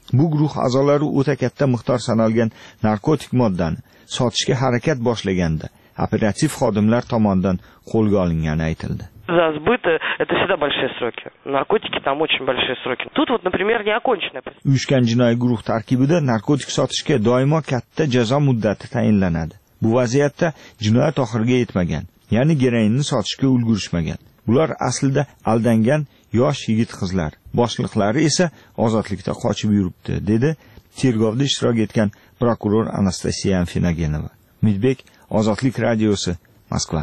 [SPEAKER 13] Bu guruh a'zolari o'ta katta miqdor sanalgan narkotik moddani sotishga harakat boshlaganda operativ xodimlar tomonidan qo'lga olingani aytildi.
[SPEAKER 14] За сбыты это всегда большие сроки. Наркотики там очень большие сроки. Тут вот, например, неоконченное.
[SPEAKER 13] Uyushgan jinoiy guruh tarkibida narkotik sotishga doimo katta jazo muddati tayinlanadi. Bu vaziyatda jinoyat oxiriga yetmagan, ya'ni geroinni sotishga ulgurishmagan. Ular aslida aldangan yosh yigit-qizlar. Boshliqlari esa ozodlikda qochib yuribdi, dedi tergovda ishtirok etgan prokuror Anastasiya Amfinagenova. Umidbek, Ozodlik radiosi, Moskva.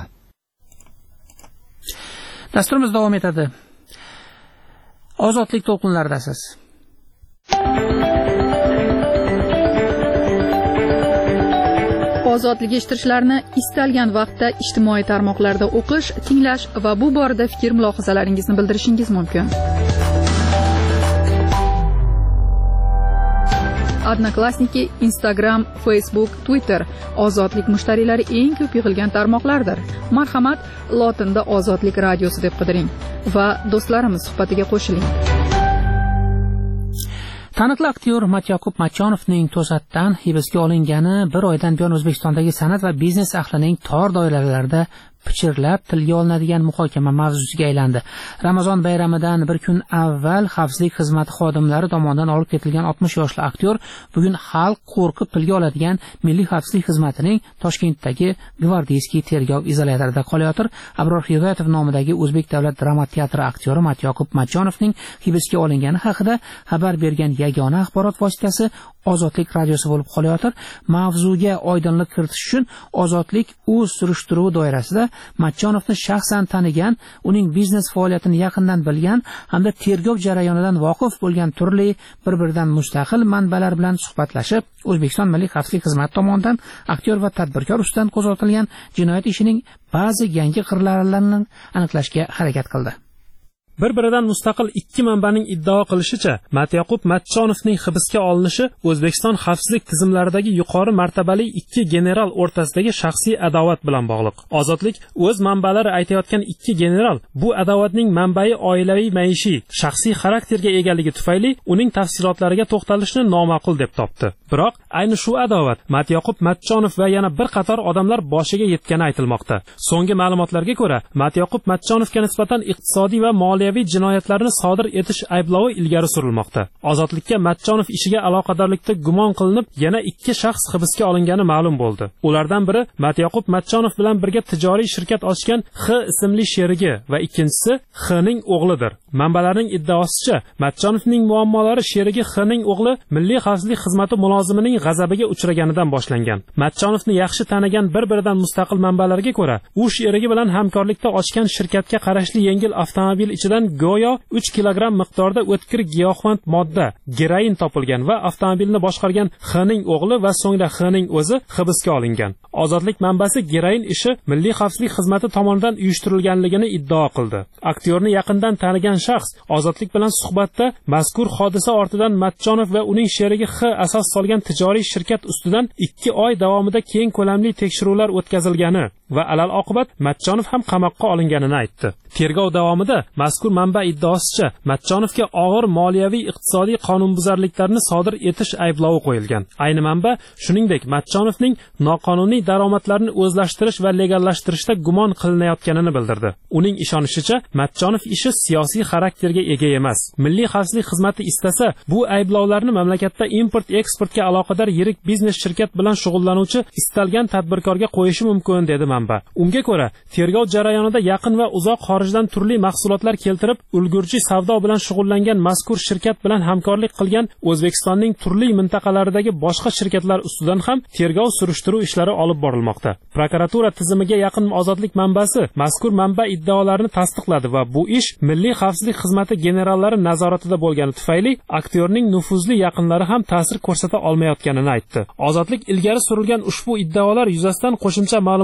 [SPEAKER 1] Dasturimiz davom etadi. Ozodlik to'lqinlaridasiz.
[SPEAKER 15] Ozodlik eshittirishlarni istalgan vaqtda ijtimoiy tarmoqlarda o'qish, tinglash va bu borada fikr mulohazalaringizni bildirishingiz mumkin. Odnoklassniki, Instagram, Facebook, Twitter Ozodlik mushtariylari eng ko'p yig'ilgan tarmoqlardir. Marhamat, lotinda Ozodlik radiosi deb qidiring va do'stlarimiz suhbatiga qo'shiling.
[SPEAKER 1] Taniqli aktyor Matyoqub Matchonovning to'satdan hibsga olingani bir oydan buyon O'zbekistondagi san'at va biznes ahlining tor doiralarida pichirlab tilga olinadigan muhokama mavzusiga aylandi. Ramazon bayramidan bir kun avval xavfsizlik xizmati xodimlari tomonidan olib ketilgan oltmish yoshli aktyor bugun xalq qo'rqib tilga oladigan Milliy xavfsizlik xizmatining Toshkentdagi Gvardiyskiy tergov izolyatorida qolayotir. Abror Hidoyatov nomidagi O'zbek davlat drama teatri aktyori Matyoqub Matchonovning hibsga olingani haqida xabar bergan yagona axborot vositasi Ozodlik radiosi bo'lib qolayotir. Mavzuga oydinlik kiritish uchun Ozodlik o'z surishtiruvi doirasida Matchonovni shaxsan tanigan, uning biznes faoliyatini yaqindan bilgan hamda tergov jarayonidan voqif bo'lgan turli bir-biridan mustaqil manbalar bilan suhbatlashib, O'zbekiston Milliy xavfsizlik xizmati tomonidan aktyor va tadbirkor ustidan qo'zg'atilgan jinoyat ishining ba'zi yangi qirralarini aniqlashga harakat qildi.
[SPEAKER 16] Bir-biridan mustaqil ikki manbaning iddao qilishicha, Matyoqub Matchonovning hibsga olinishi O'zbekiston xavfsizlik tizimlaridagi yuqori martabali ikki general o'rtasidagi shaxsiy adovat bilan bog'liq. Ozodlik o'z manbalari aytayotgan ikki general bu adovatning manbai oilaviy maishiy, shaxsiy xarakterga egaligi tufayli uning tafsilotlariga to'xtalishni noma'qul deb topdi. Biroq ayni shu adovat Matyoqub Matchonov va yana bir qator odamlar boshiga yetgani aytilmoqda. So'nggi ma'lumotlarga ko'ra, Matyoqub Matchonovga nisbatan iqtisodiy va moliyaviy jinoyatlarni sodir etish ayblovi ilgari surilmoqda. Ozodlikka Matchonov ishiga aloqadorlikda gumon qilinib, yana ikki shaxs hibsga olingani ma'lum bo'ldi. Ulardan biri Matyoqub Matchonov bilan birga tijoriy shirkat ochgan X ismli sherigi va ikkinchisi X ning o'g'lidir. Manbalarning iddaosicha, Matchonovning muammolari sherigi X ning o'g'li Milliy xavfsizlik xizmati mulozimining g'azabiga uchraganidan boshlangan. Matchonovni yaxshi tanigan bir-biridan mustaqil manbalarga ko'ra, u sherigi bilan hamkorlikda ochgan shirkatga qarashli yengil avtomobil ichidan go'yo uch kilogramm miqdorda o'tkir giyohvand modda, geroin topilgan va avtomobilni boshqargan X ning o'g'li va so'ngra X ning o'zi hibsga olingan. Ozodlik manbasi geroin ishi Milliy xavfsizlik xizmati tomonidan uyushtirilganligini iddao qildi. Aktyorni yaqindan tanigan shaxs Ozodlik bilan suhbatda mazkur hodisa ortidan Matchonov va uning sherigi X asos solgan tijoriy shirkat ustidan ikki oy davomida keng ko'lamli tekshiruvlar o'tkazilgani va alal oqibat Matchonov ham qamoqqa olinganini aytdi. Tergov davomida mazkur manba iddaosicha Matchonovga og'ir moliyaviy iqtisodiy qonunbuzarliklarni sodir etish ayblovi qo'yilgan. Ayni manba shuningdek Matchonovning noqonuniy daromadlarni o'zlashtirish va legallashtirishda gumon qilinayotganini bildirdi. Uning ishonishicha, Matchonov ishi siyosiy xarakterga ega emas. Milliy xavfsizlik xizmati istasa, bu ayblovlarni mamlakatda import-eksportga aloqador yirik biznes shirkat bilan shug'ullanuvchi istalgan tadbirkorga qo'yishi mumkin, dedi manba. Unga ko'ra, tergov jarayonida yaqin va uzoq xorijdan turli mahsulotlar keltirib, ulgurji savdo bilan shug'ullangan mazkur shirkat bilan hamkorlik qilgan O'zbekistonning turli mintaqalaridagi boshqa shirkatlar ustidan ham tergov surishtiruv ishlari olib borilmoqda. Prokuratura tizimiga yaqin Ozodlik manbasi mazkur manba iddaolarini tasdiqladi va bu ish Milliy xavfsizlik xizmati generallari nazoratida bo'lgani tufayli aktyorning nufuzli yaqinlari ham ta'sir ko'rsata olmayotganini aytdi. Ozodlik ilgari surilgan ushbu iddaolar yuzasidan qo'shimcha ma'lumotlarni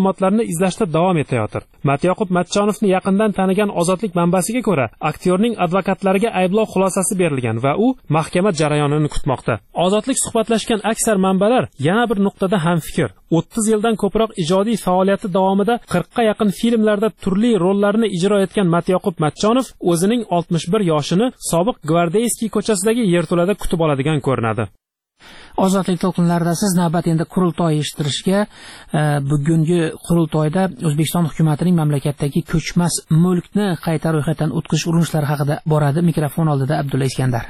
[SPEAKER 16] sabablarini izlashda davom etayotir. Matyoqub Matchonovni yaqindan tanigan ozodlik manbasiga ko'ra, aktyorning advokatlariga ayblov xulosasi berilgan va u mahkama jarayonini kutmoqda. Ozodlik suhbatlashgan aksar manbalar yana bir nuqtada ham fikr. o'ttiz yildan ko'proq ijodiy faoliyati davomida qirqqa yaqin filmlarda turli rollarni ijro etgan Matyoqub Matchonov o'zining oltmish bir yoshini sobiq Gvardeyskiy ko'chasidagi yerto'lada kutib oladigan ko'rinadi.
[SPEAKER 1] Ozodlik to'lqinlarida siz navbat endi qurultoy eshittirishga. Bugungi qurultoyda O'zbekiston hukumatining mamlakatdagi ko'chmas mulkni qayta ro'yxatdan o'tkazish urinishlari haqida boradi. Mikrofon oldida Abdulla Iskandar.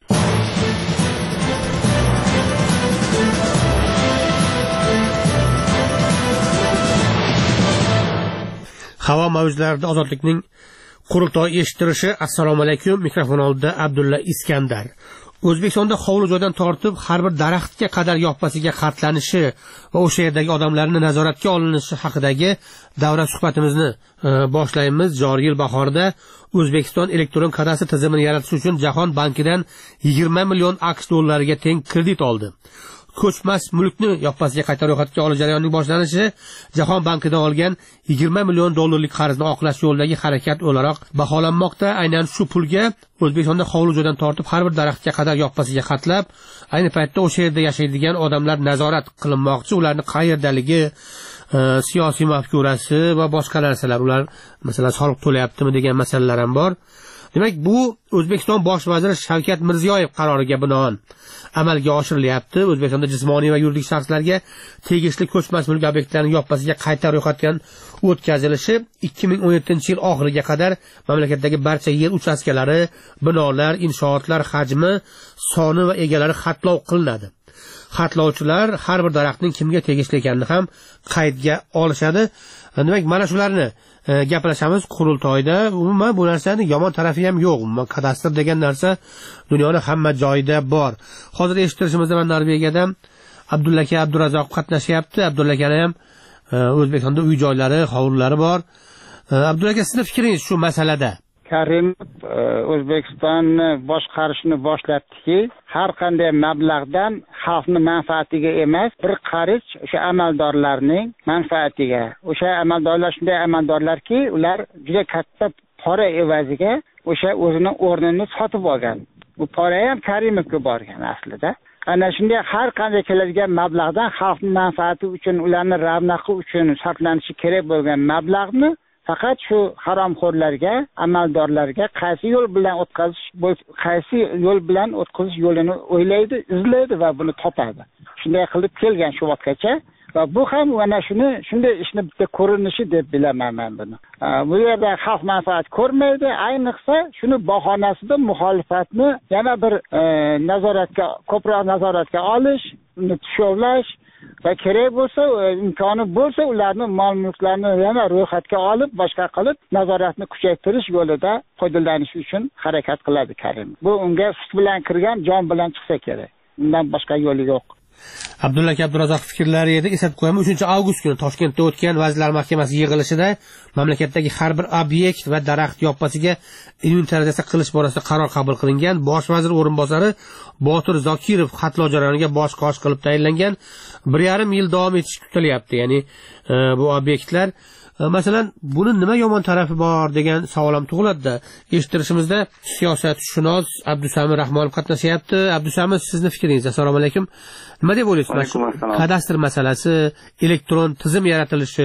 [SPEAKER 10] Havo mavjlarida ozodlikning qurultoy eshittirishi. Assalomu alaykum. Mikrofon oldida Abdulla Iskandar. O'zbekistonda hovli joydan tortib har bir daraxtga qadar yoppasiga xatlanishi va o'sha yerdagi odamlarning nazoratga olinishi haqidagi davra suhbatimizni e, boshlaymiz. Joriy yil bahorida O'zbekiston elektron kadastr tizimini yaratish uchun Jahon bankidan yigirma million aqsh dollariga teng kredit oldi. Ko'chmas mulkni yoppasiga qayta ro'yxatga olish jarayonining boshlanishi Jahon bankidan olgan yigirma million dollarlik qarzni oqlash yo'lidagi harakat o'laroq baholanmoqda. Aynan shu pulga O'zbekistonda hovli joydan tortib har bir daraxtga qadar yoppasiga xatlab, ayni paytda o'sha yerda yashaydigan odamlar nazorat qilinmoqchi. Ularning qayerdaligi, e, siyosiy mafkurasi va boshqa narsalar, ular masalan soliq to'layaptimi degan masalalar ham bor. Demak, bu O'zbekiston bosh vaziri Shavkat Mirziyoyev qaroriga binoan amalga oshirilyapti. O'zbekistonda jismoniy va yuridik shaxslarga tegishli ko'chmas mulk obyektlarining yoppasiga qayta ro'yxatdan o'tkazilishi ikki ming o'n yettinchi yil oxiriga qadar mamlakatdagi barcha yer uchastkalari, binolar, inshootlar hajmi, soni va egalari xatlov qilinadi. Xatlovchilar har bir daraxtning kimga tegishli ekanini ham qaydga olishadi. Demak, mana shularni e, gaplashamiz qurultoyda. Umuman bu narsaning yomon tarafi ham yo'q. Kadastr degan narsa dunyoning hamma joyida bor. Hozir eshittirishimizda man Norvegiyadan Abdulla aka Abdurazzoq qatnashyapti. Abdulla aka ham e, O'zbekistonda uy joylari, hovlilari bor. E, Abdulla aka, sizning fikringiz shu masalada?
[SPEAKER 2] Karimov O'zbekistonni boshqarishni boshlatdiki, har qanday mablag'dan xalqning manfaatiga emas, bir qarich o'sha amaldorlarning manfaatiga. O'sha amaldorlar shunday amaldorlarki, ular juda katta pora evaziga o'sha o'zining o'rnini sotib olgan. Bu pora ham Karimovga borgan aslida. Ana shunday har qanday keladigan mablag'dan xalqning manfaati uchun, ularning ravnaqi uchun saqlanishi kerak bo'lgan mablag'ni faqat shu haromxo'rlarga, amaldorlarga qaysi yo'l bilan o'tkazish, qaysi yo'l bilan o'tkazish yo'lini o'ylaydi, izlaydi va buni topadi. Shunday qilib kelgan shu vaqtgacha va bu ham mana shuni shunday ishni bitta ko'rinishi deb bilaman men buni. Bu yerda xalq manfaat ko'rmaydi, ayniqsa shuni bahonasida muxolifatni yana bir e, nazoratga, ko'proq nazoratga olish, uni tushovlash va kerak bo'lsa, imkoni bo'lsa, ularni mol-mulklarini yana ro'yxatga olib, boshqa qilib, nazoratni kuchaytirish yo'lida foydalanish uchun harakat qiladi Karim. Bu unga sut bilan kirgan, jon bilan chiqsa kerak. Undan boshqa yo'li yo'q.
[SPEAKER 10] Abdulla aka Abdurazzoq fikrlari edi. Eslatib qo'yaman, uchinchi avgust kuni Toshkentda o'tgan Vazirlar Mahkamasi yig'ilishida mamlakatdagi har bir obyekt va daraxt yoppasiga inventarizatsiya qilish borasida qaror qabul qilingan. Bosh vazir o'rinbosari Botir Zokirov xatlov jarayoniga bosh qosh qilib tayinlangan. bir yarim yil davom etishi kutilyapti. Ya'ni e, bu obyektlar e, masalan, buni nima yomon tarafi bor degan savol ham tug'iladi. Eshittirishimizda siyosatshunos Abdusamir Rahmonov qatnashyapti. Abdusamir, sizning fikringiz? Assalomu alaykum. Nima deb o'ylaysiz? Kadastr masalasi, elektron tizim yaratilishi,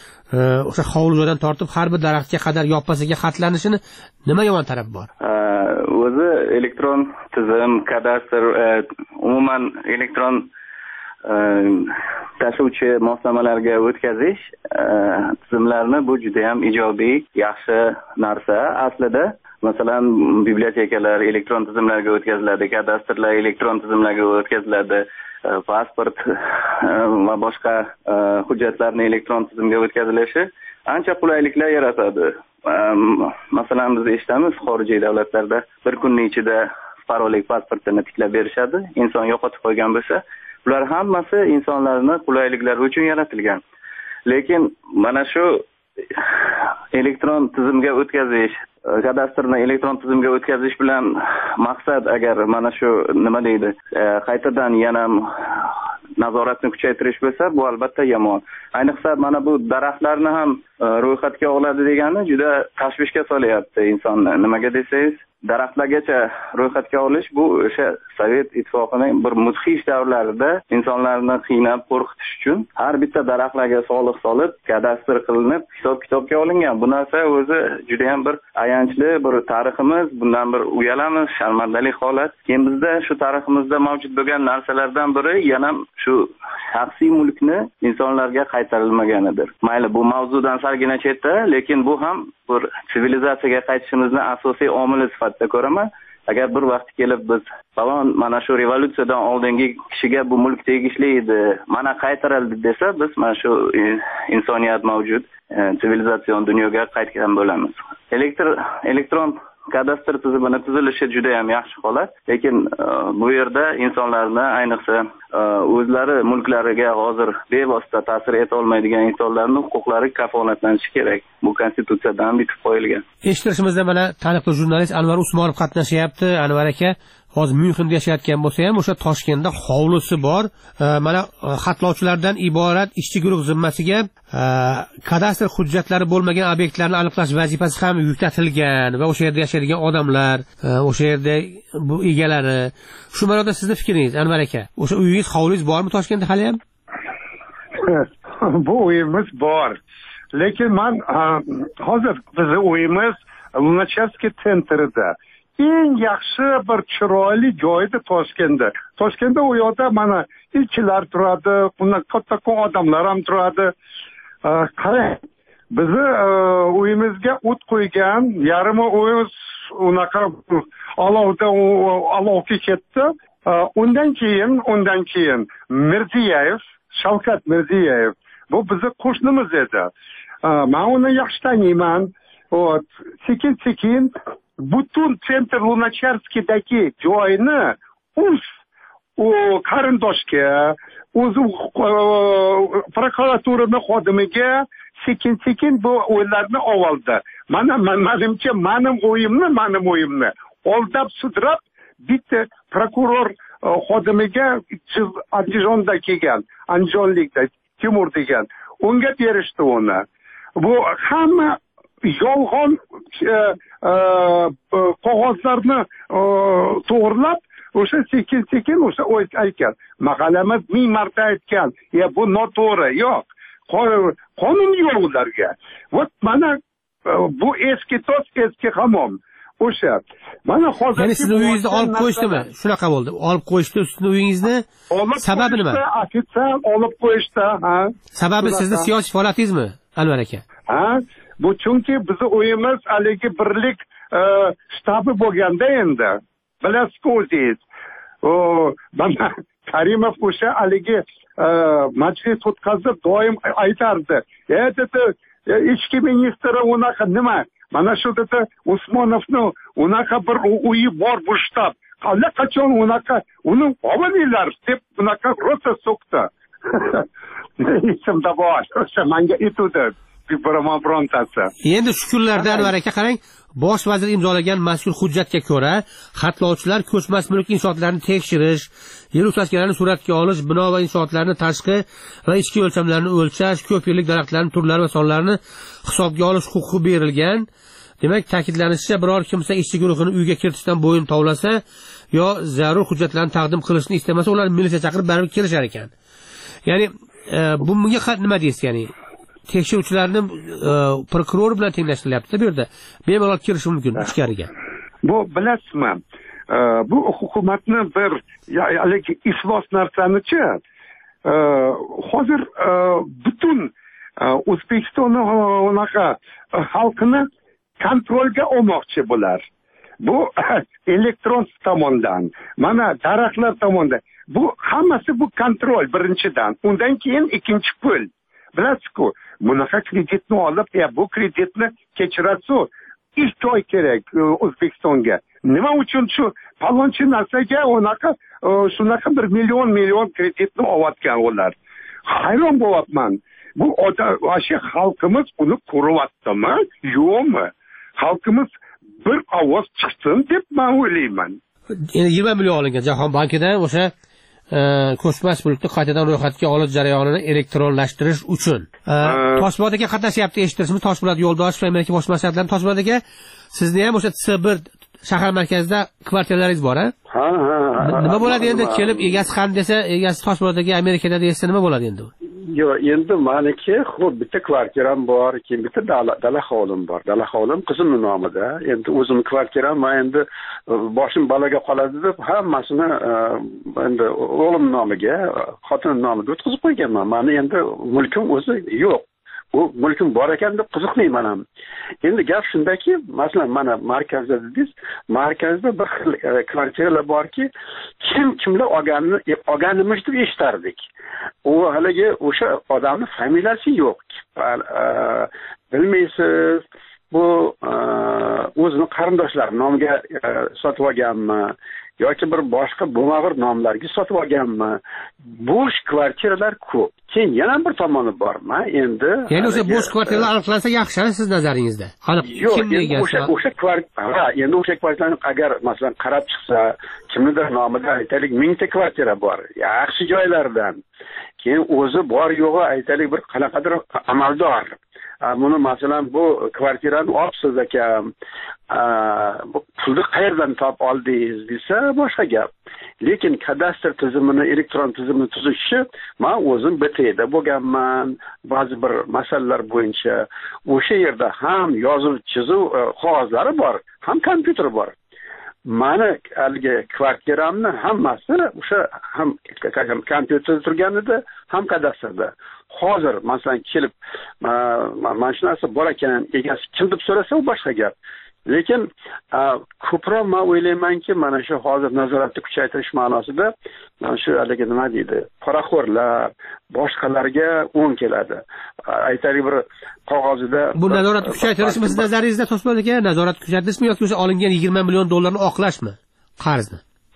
[SPEAKER 10] o'sha hovli joydan tortib har bir daraxtga qadar yoppasiga xatlanishini nima yomon taraf bor?
[SPEAKER 17] O'zi elektron tizim, kadastr, umuman elektron tashuvchi moslamalarga o'tkazish tizimlarni bu juda ham ijobiy, yaxshi narsa aslida. Masalan, bibliotekalar elektron tizimlarga o'tkaziladi, kadastrlar elektron tizimlarga o'tkaziladi, pasport va boshqa hujjatlarning elektron tizimga o'tkazilishi ancha qulayliklar yaratadi. Masalan, biz eshitamiz, xorijiy davlatlarda bir kunning ichida fuqarolik pasportini tiklab berishadi. Inson yo'qotib qo'ygan bo'lsa, bular hammasi insonlarning qulayliklari uchun yaratilgan. Lekin mana shu elektron tizimga o'tkazish, kadastrni elektron tizimga o'tkazish bilan maqsad agar mana shu nima deydi, qaytadan yana nazoratni kuchaytirish bo'lsa, bu albatta yomon. Ayniqsa mana bu daraxtlarni ham ro'yxatga oladi degani juda tashvishga solyapti insonni. Nimaga desangiz, daraxtlargacha ro'yxatga olish bu o'sha Sovet ittifoqining bir mudhish davrlarida insonlarni qiynab qo'rqitish uchun har bitta daraxtlarga soliq solib, kadastr qilinib, hisob-kitobga olingan. Bu narsa o'zi juda ham bir ayanchli bir tariximiz, bundan bir uyalamiz, sharmandalik holat. Keyin bizda shu tariximizda mavjud bo'lgan narsalardan biri yana shu shaxsiy mulkni insonlarga qaytarilmaganidir. Mayli bu mavzudan salgina chetda, lekin bu ham bir sivilizatsiyaga qaytishimizning asosiy omili sifatida ko'raman. Agar bir vaqt kelib biz falon mana shu revolyutsiyadan oldingi kishiga bu mulk tegishli edi, mana qaytarildi desa, biz mana shu insoniyat mavjud sivilizatsion dunyoga qaytgan bo'lamiz. Elektr elektron kadastr tizimini tuzilishi juda ham yaxshi holat, lekin bu yerda insonlarni, ayniqsa o'zlari mulklariga hozir bevosita ta'sir eta olmaydigan insonlarning huquqlari kafolatlanishi kerak. Bu konstitutsiyadan bitib qo'yilgan.
[SPEAKER 10] Eshittirishimizda mana taniqli jurnalist Anvar Usmonov qatnashyapti. Anvar aka hozir Myunxenda yashayotgan bo'lsa ham, o'sha Toshkentda hovlisi bor. Mana xatlovchilardan iborat ishchi guruh zimmasiga kadastr hujjatlari bo'lmagan obyektlarni aniqlash vazifasi ham yuklatilgan va o'sha yerda yashaydigan odamlar, o'sha yerda bu egalari. Shu ma'noda sizning fikringiz, Anvar aka? O'sha uyingiz, hovlingiz bormi Toshkentda hali ham?
[SPEAKER 18] Bu uyimiz bor. Lekin men hozir bizning uyimiz Lunachevskiy centrida. Eng yaxshi bir chiroyli joyda Toshkentda. Toshkentda u yerda mana ilchilar turadi, bundan katta odamlar ham turadi. Qarang, bizni uyimizga o't qo'ygan, yarmi uyimiz unaqa olovda olovga ketdi. Undan keyin, undan keyin Mirziyoyev, Shavkat Mirziyoyev, bu bizni qo'shnimiz edi. Men uni yaxshi taniyman. Sekin-sekin butun sentr Lunacharskiydagi joyni o'z qarindoshga, o'z prokuraturani xodimiga sekin-sekin bu o'ylarni oldi. Mana menimcha mening o'yimni, mening o'yimni oldab sudrab bitta prokuror xodimiga Andijonda kelgan, Andijonlikda Timur degan, unga berishdi uni. Bu hamma yolg'on qog'ozlarni to'g'rilab, o'sha sekin-sekin o'sha aytgan. Mahallamiz ming marta aytgan, "Ya bu noto'g'ri, yo'q. Qonun yo'q ularga." Vot mana bu eski tos, eski hamon. O'sha. Mana hozir
[SPEAKER 10] ya'ni sizni uyingizni olib qo'yshdimi? Shunaqa bo'ldi. Olib qo'yishdi sizni uyingizni. Sababi nima?
[SPEAKER 18] Ofitsial olib qo'yishdi, ha.
[SPEAKER 10] Sababi sizni siyosiy faoliyatingizmi, Anvar aka?
[SPEAKER 18] Ha? Bu chunki bizni uyimiz haligi birlik shtabi bo'lganda endi. Bilasiz-ku o'zingiz. O, mana Karimov o'sha haligi majlis o'tkazib doim aytardi. "Ey, dedi, ichki ministri unaqa nima? Mana shu dedi Usmonovni unaqa bir uyi bor bu shtab. Qachon unaqa uni olinglar" deb unaqa rosa so'kdi. Esimda bor. O'sha menga aytdi.
[SPEAKER 10] Endi shu kunlarda Anvar aka qarang, bosh vazir imzolagan mazkur hujjatga ko'ra, xatlovchilar ko'chmas mulk inshootlarini tekshirish, yer uchastkalarini suratga olish, bino va inshootlarni tashqi va ichki o'lchamlarini o'lchash, ko'p yillik daraxtlarning turlari va sonlarini hisobga olish huquqi berilgan. Demak, ta'kidlanishicha, biror kimsa ishchi guruhini uyga kiritishdan bo'yin tovlasa yo zarur hujjatlarni taqdim qilishni istamasa, ular militsiya chaqirib baribir kelishar ekan. Ya'ni bunga nima deysiz, ya'ni tekshiruvchilarni prokuror bilan tenglashtirilyapti bu yerda. Bemalol kirish mumkin ichkariga.
[SPEAKER 18] Bu bilasizmi? Bu hukumatni bir haligi iflos narsanichi hozir butun O'zbekistonni unaqa xalqini kontrolga olmoqchi bular. Bu elektron tomondan, mana daraxtlar tomondan. Bu hammasi bu kontrol birinchidan. Undan keyin ikkinchi pul. Bilasizku, bunaqa kreditni olib, ya bu kreditni kechirasiz. Ish joy kerak O'zbekistonga. Nima uchun shu palonchi narsaga unaqa shunaqa bir million million kreditni olayotgan ular? Hayron bo'lyapman. Bu o'sha xalqimiz uni ko'ryaptimi, yo'qmi? Xalqimiz bir ovoz chiqsin deb men o'ylayman.
[SPEAKER 10] Endi yigirma million olingan Jahon bankidan o'sha ko'chmas mulkni qaytadan ro'yxatga olish jarayonini elektronlashtirish uchun. Toshpo'lat aka qatnashyapti, eshittirishimiz Toshpo'lat Yo'ldoshev va meniki bosh maslahatlarim. Toshpo'lat aka, sizni ham o'sha T bir shahar markazida kvartiralaringiz bor, a?
[SPEAKER 19] Ha, ha.
[SPEAKER 10] Nima bo'ladi endi kelib egasi qani desa, egasi Toshpo'lat aka Amerikada desa nima bo'ladi endi?
[SPEAKER 19] Yo'q, endi meniki xo'p bitta kvartiram bor, keyin bitta dala, dala hovlim bor. Dala hovlim qizimning nomida. Endi o'zim kvartiram, men endi boshim balaga qoladi deb hammasini endi o'g'lim nomiga, xotinim nomiga o'tkazib qo'yganman. Meni endi mulkim o'zi yo'q. U mulkim bor ekan deb qiziqmayman ham. Endi gap shundaki, masalan, mana markazda dedingiz, markazda bir xil kvartiralar borki, kim kimlar olganini olganimiz deb eshitardik. U haligi o'sha odamning familiyasi yo'q. Bilmaysiz, bu o'zini qarindoshlari nomiga sotib olganmi yoki bir boshqa bo'lmag'ir nomlarga sotib olganmi? Bo'sh kvartiralar ko'p. Keyin yana bir tomoni bormi? Endi
[SPEAKER 10] ya'ni o'sha bo'sh kvartiralar aniqlansa yaxshi, siz nazaringizda. Aniq kim egasi?
[SPEAKER 19] O'sha o'sha kvartira, endi o'sha kvartiralarni agar masalan qarab chiqsa, kimnidir nomida aytaylik mingta kvartira bor, yaxshi joylardan. Keyin o'zi bor yo'g'i aytaylik bir qanaqadir amaldor. Buni masalan bu kvartirani olibsiz ekan, bu pulni qayerdan topib oldingiz desa boshqa gap. Lekin kadastr tizimini, elektron tizimini tuzishni men o'zim B T da bo'lganman, ba'zi bir masalalar bo'yicha o'sha yerda ham yozuv, chizuv qog'ozlari bor, ham kompyuter bor. Mana haligi kvartiramni hammasi o'sha ham kompyuterda turgan edi, ham kadastrda. Hozir masalan kelib mana shu narsa bor ekan, egasi kim deb so'rasa u boshqa gap. Lekin ko'proq men o'ylaymanki, mana shu hozir nazoratni kuchaytirish ma'nosida mana shu haligi nima deydi, poraxo'rlar boshqalarga o'ng keladi. Aytaylik bir qog'ozida
[SPEAKER 10] bu nazoratni kuchaytirishmi siz nazaringizda Toshpo'lat aka? Nazoratni kuchaytirishmi yoki o'sha olingan yigirma million dollarni oqlashmi? Qarzni.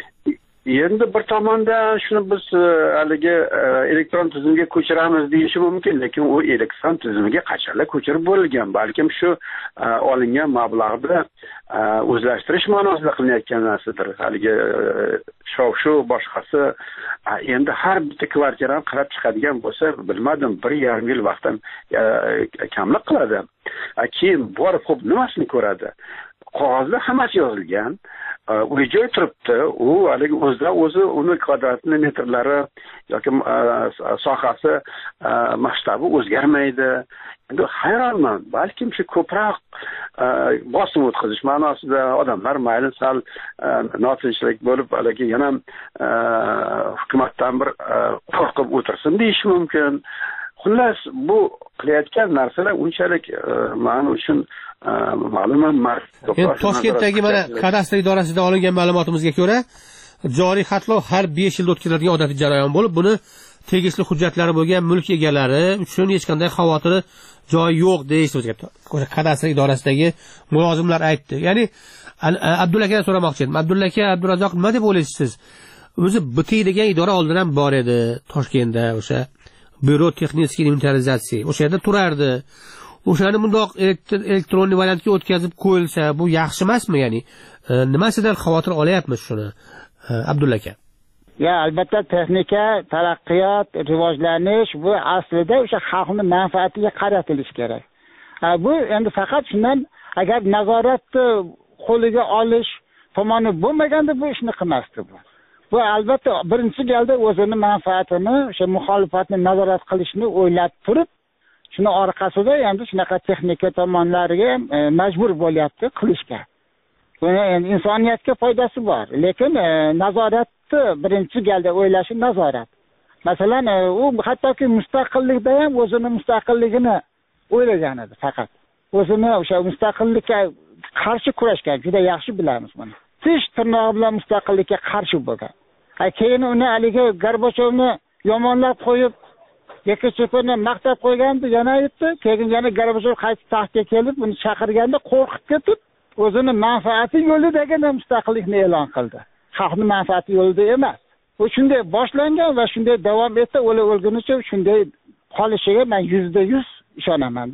[SPEAKER 19] Endi bir tomondan shuni biz haligi elektron tizimga ko'chiramiz deyishi mumkin, lekin u elektron tizimga qachonlar ko'chirib bo'lgan, balkim shu olingan mablag'ni o'zlashtirish ma'nosida qilinayotgan narsadir. Haligi shov-shuv boshqasi endi har bitta kvartirani qarab chiqadigan bo'lsa, bilmadim, bir yarim yil vaqtdan kamlik qiladi. Keyin borib xo'p nimasini ko'radi? Qog'ozda hammasi yozilgan. Uy joy turibdi, u haligi o'zida o'zi uni kvadrat metrlari yoki sohasi, masshtabi o'zgarmaydi. Endi hayronman, balkim shu ko'proq bosim o'tkazish ma'nosida odamlar mayli sal notinchlik bo'lib haligi yana hukumatdan bir qo'rqib o'tirsin deyish mumkin. Xullas, bu qilayotgan narsalar unchalik men uchun ma'lum emas.
[SPEAKER 10] Endi Toshkentdagi mana kadastr idorasida olingan ma'lumotimizga ko'ra, joriy xatlov har besh yilda o'tkaziladigan odatiy jarayon bo'lib, buni tegishli hujjatlari bo'lgan mulk egalari uchun hech qanday xavotiri joyi yo'q deyishdi o'sha kadastr idorasidagi mulozimlar aytdi. Ya'ni Abdulla akadan so'ramoqchi edim. Abdulla aka, Abdurazzoq, nima deb o'ylaysiz siz? O'zi B T degan idora oldin ham bor edi Toshkentda, o'sha Byuro texniskiy inventarizatsiya. O'sha yerda turardi. O'shani bundoq elektron variantga o'tkazib qo'yilsa, bu yaxshi emasmi? Ya'ni nimasidan xavotir olyapmiz shuni, Abdulla aka?
[SPEAKER 2] Ya, albatta texnika, taraqqiyot, rivojlanish bu aslida o'sha xalqning manfaatiga qaratilishi kerak. Bu endi faqat shundan agar nazoratni qo'liga olish tomoni bo'lmaganda bu ishni qilmasdi bu. Bu albatta birinchi galda o'zini manfaatini, o'sha muxolifatni nazorat qilishni o'ylab turib, shuni orqasida endi shunaqa texnika tomonlariga majbur bo'lyapti qilishga. Buni endi insoniyatga foydasi bor, lekin nazoratni birinchi galda o'ylashi nazorat. Masalan, u hattoki mustaqillikda ham o'zini mustaqilligini o'ylagan edi faqat. O'zini o'sha mustaqillikka qarshi kurashgan, juda yaxshi bilamiz buni. Tish tirnog'i bilan mustaqillikka qarshi bo'lgan. Keyin uni haligi Gorbachevni yomonlab qo'yib, Yekachepani maqtab qo'ygandi, yana aytdi. Keyin yana Gorbachev qaytib taxtga kelib, uni chaqirganda qo'rqib ketib, o'zini manfaati yo'lidagi mustaqillikni e'lon qildi. Xalqning manfaati yo'lida emas. Bu shunday boshlangan va shunday davom etdi, o'la o'lgunicha shunday qolishiga men yuzda yuz ishonaman-da.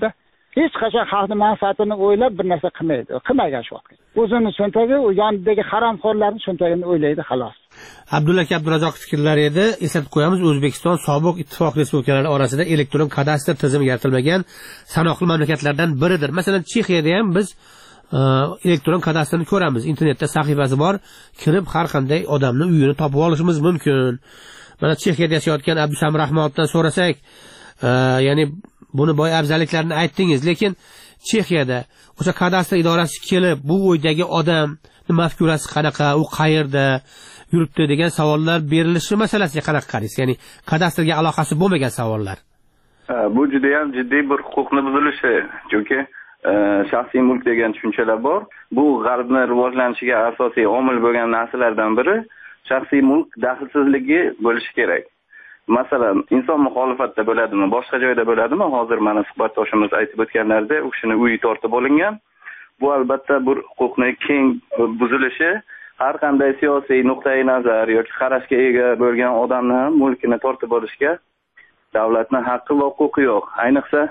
[SPEAKER 2] hech qachon xalqning manfaatini o'ylab bir narsa qilmaydi, qilmagan shu vaqtda. O'zini cho'ntagi, u yonidagi haromxo'rlarning cho'ntagini o'ylaydi xolos.
[SPEAKER 10] Abdulla aka Abdurazzoq fikrlari edi. Eslatib qo'yamiz, O'zbekiston sobiq ittifoq respublikalari orasida elektron kadastr tizimi yaratilmagan sanoqli mamlakatlardan biridir. Masalan, Chexiyada ham biz elektron kadastrni ko'ramiz. Internetda sahifasi bor. Kirib har qanday odamning uyini topib olishimiz mumkin. Mana Chexiyada yashayotgan Abdusamir Rahmonovdan so'rasak, ya'ni buni boy afzalliklarini aytdingiz, lekin Chexiyada o'sha kadastr idorasi kelib, bu o'ydagi odam mafkurasi qanaqa, u qayerda yuribdi degan savollar berilishi masalasiga qanaqa qaraysiz? Ya'ni kadastrga aloqasi bo'lmagan savollar.
[SPEAKER 17] Bu juda ham jiddiy bir huquqni buzilishi, chunki shaxsiy mulk degan tushunchalar bor. Bu g'arbning rivojlanishiga asosiy omil bo'lgan narsalardan biri shaxsiy mulk daxlsizligi bo'lishi kerak. Masalan, inson muxolifatda bo'ladimi, boshqa joyda bo'ladimi? Hozir mana suhbatdoshimiz aytib o'tganlarda u kishini uyi tortib olingan. Bu albatta bir huquqning keng buzilishi. Har qanday siyosiy nuqtai nazar yoki qarashga ega bo'lgan odamni ham mulkini tortib olishga davlatning haqqi va huquqi yo'q. Ayniqsa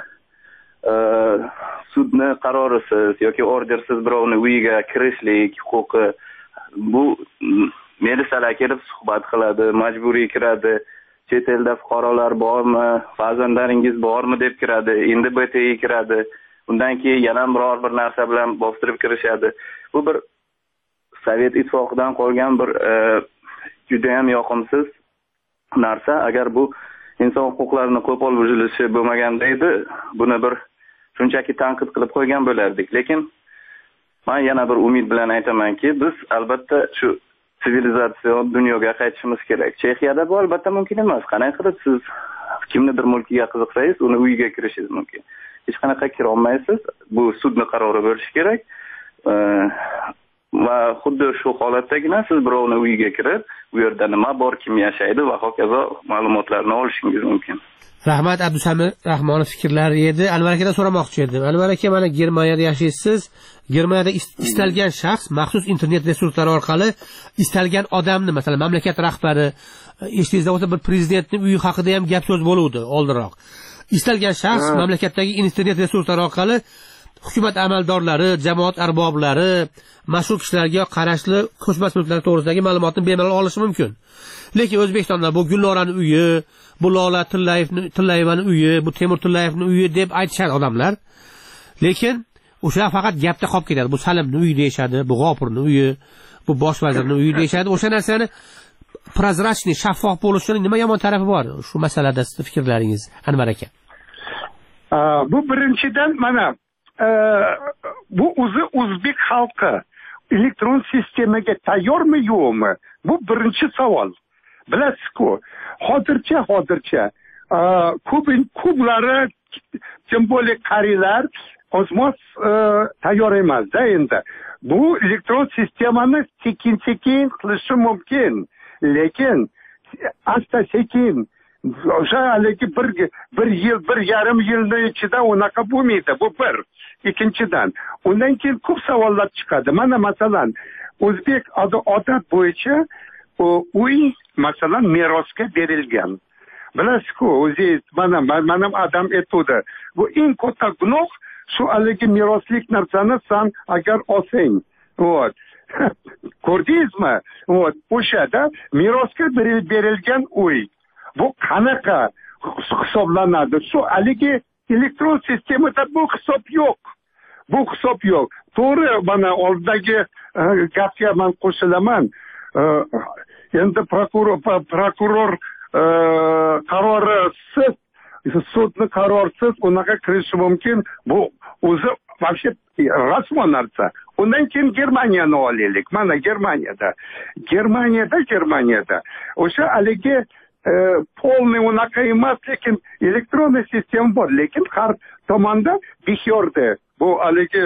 [SPEAKER 17] sudni qarorisiz yoki ordersiz birovning uyiga kirishlik huquqi, bu militsiyalar kelib suhbat qiladi, majburiy kiradi. Chet elda fuqarolar bormi, farzandlaringiz bormi deb kiradi, endi B T I kiradi. Undan keyin yana biror bir narsa bilan bostirib kirishadi. Bu bir Sovet ittifoqidan qolgan bir juda ham yoqimsiz narsa. Agar bu inson huquqlarining qo'pol buzilishi bo'lmaganda edi, buni bir shunchaki tanqid qilib qo'ygan bo'lardik. Lekin men yana bir umid bilan aytamanki, biz albatta shu sivilizatsiyon dunyoga qaytishimiz kerak. Chexiyada bu albatta mumkin emas. Qanday qilib siz kimnidir mulkiga qiziqsangiz, uni uyiga kirishingiz mumkin. Hech qanaqa kira olmaysiz. Bu sudning qarori bo'lishi kerak. Va xuddi shu holatdagina siz birovning uyiga kirib, u yerda nima bor, kim yashaydi va hokazo ma'lumotlarni olishingiz mumkin.
[SPEAKER 10] Rahmat, Abdusamir Rahmonov fikrlari edi. Anvar akadan so'ramoqchi edim. Anvar aka, mana Germaniyada yashaysiz. Germaniyada istalgan shaxs maxsus internet resurslari orqali istalgan odamni, masalan, mamlakat rahbari, esingizda bo'lsa bir prezidentning uyi haqida ham gap so'z bo'luvdi oldinroq. Istalgan shaxs mamlakatdagi internet resurslari orqali hukumat amaldorlari, jamoat arboblari, mashhur kishilarga qarashli ko'chmas mulklar to'g'risidagi ma'lumotni bemalol olishi mumkin. Lekin O'zbekistonda bu Gulnoraning uyi, bu Lola Tillayevning uyi, bu Temur Tillayevning uyi deb aytishadi odamlar. Lekin o'sha faqat gapda qolib ketadi. Bu Salimning uyi deyshadi, bu G'ofurning uyi, bu bosh vazirning uyi deyshadi. O'sha narsani prozrachniy, shaffof bo'lishining nima yomon tarafi bor? Shu masalada sizning fikrlaringiz, Anvar aka.
[SPEAKER 18] Bu birinchidan mana bu o'zi o'zbek xalqi elektron sistemaga tayyormi yo'qmi? Bu birinchi savol. Bilasiz-ku, hozircha hozircha ko'p ko'plari, kim bo'li qarilar, ozmoz tayyor emas-da endi. Bu elektron sistemani sekin-sekin qilishi mumkin, lekin asta-sekin o'sha haligi bir bir yil, bir yarim yilning ichida unaqa bo'lmaydi. Bu bir. Ikkinchidan, undan keyin ko'p savollar chiqadi. Mana masalan, o'zbek odat bo'yicha uy masalan merosga berilgan. Bilasiz-ku, o'zingiz mana mana odam aytdi. Bu eng katta gunoh shu haligi meroslik narsani san agar olsang. Вот. Ko'rdingizmi? Вот. O'shada merosga berilgan uy. Bu qanaqa hisoblanadi? Shu haligi elektron sistemada bu hisob yo'q. Bu hisob yo'q. To'g'ri, mana oldagi gapga men qo'shilaman. Endi prokuror prokuror qarorisiz, sudni qarorisiz unaqa kirishi mumkin. Bu o'zi вообще rasmo narsa. Undan keyin Germaniyani olaylik. Mana Germaniyada. Germaniyada, Germaniyada o'sha haligi polniy unaqa emas, lekin elektron sistema bor, lekin har tomonda bixyorda bu haligi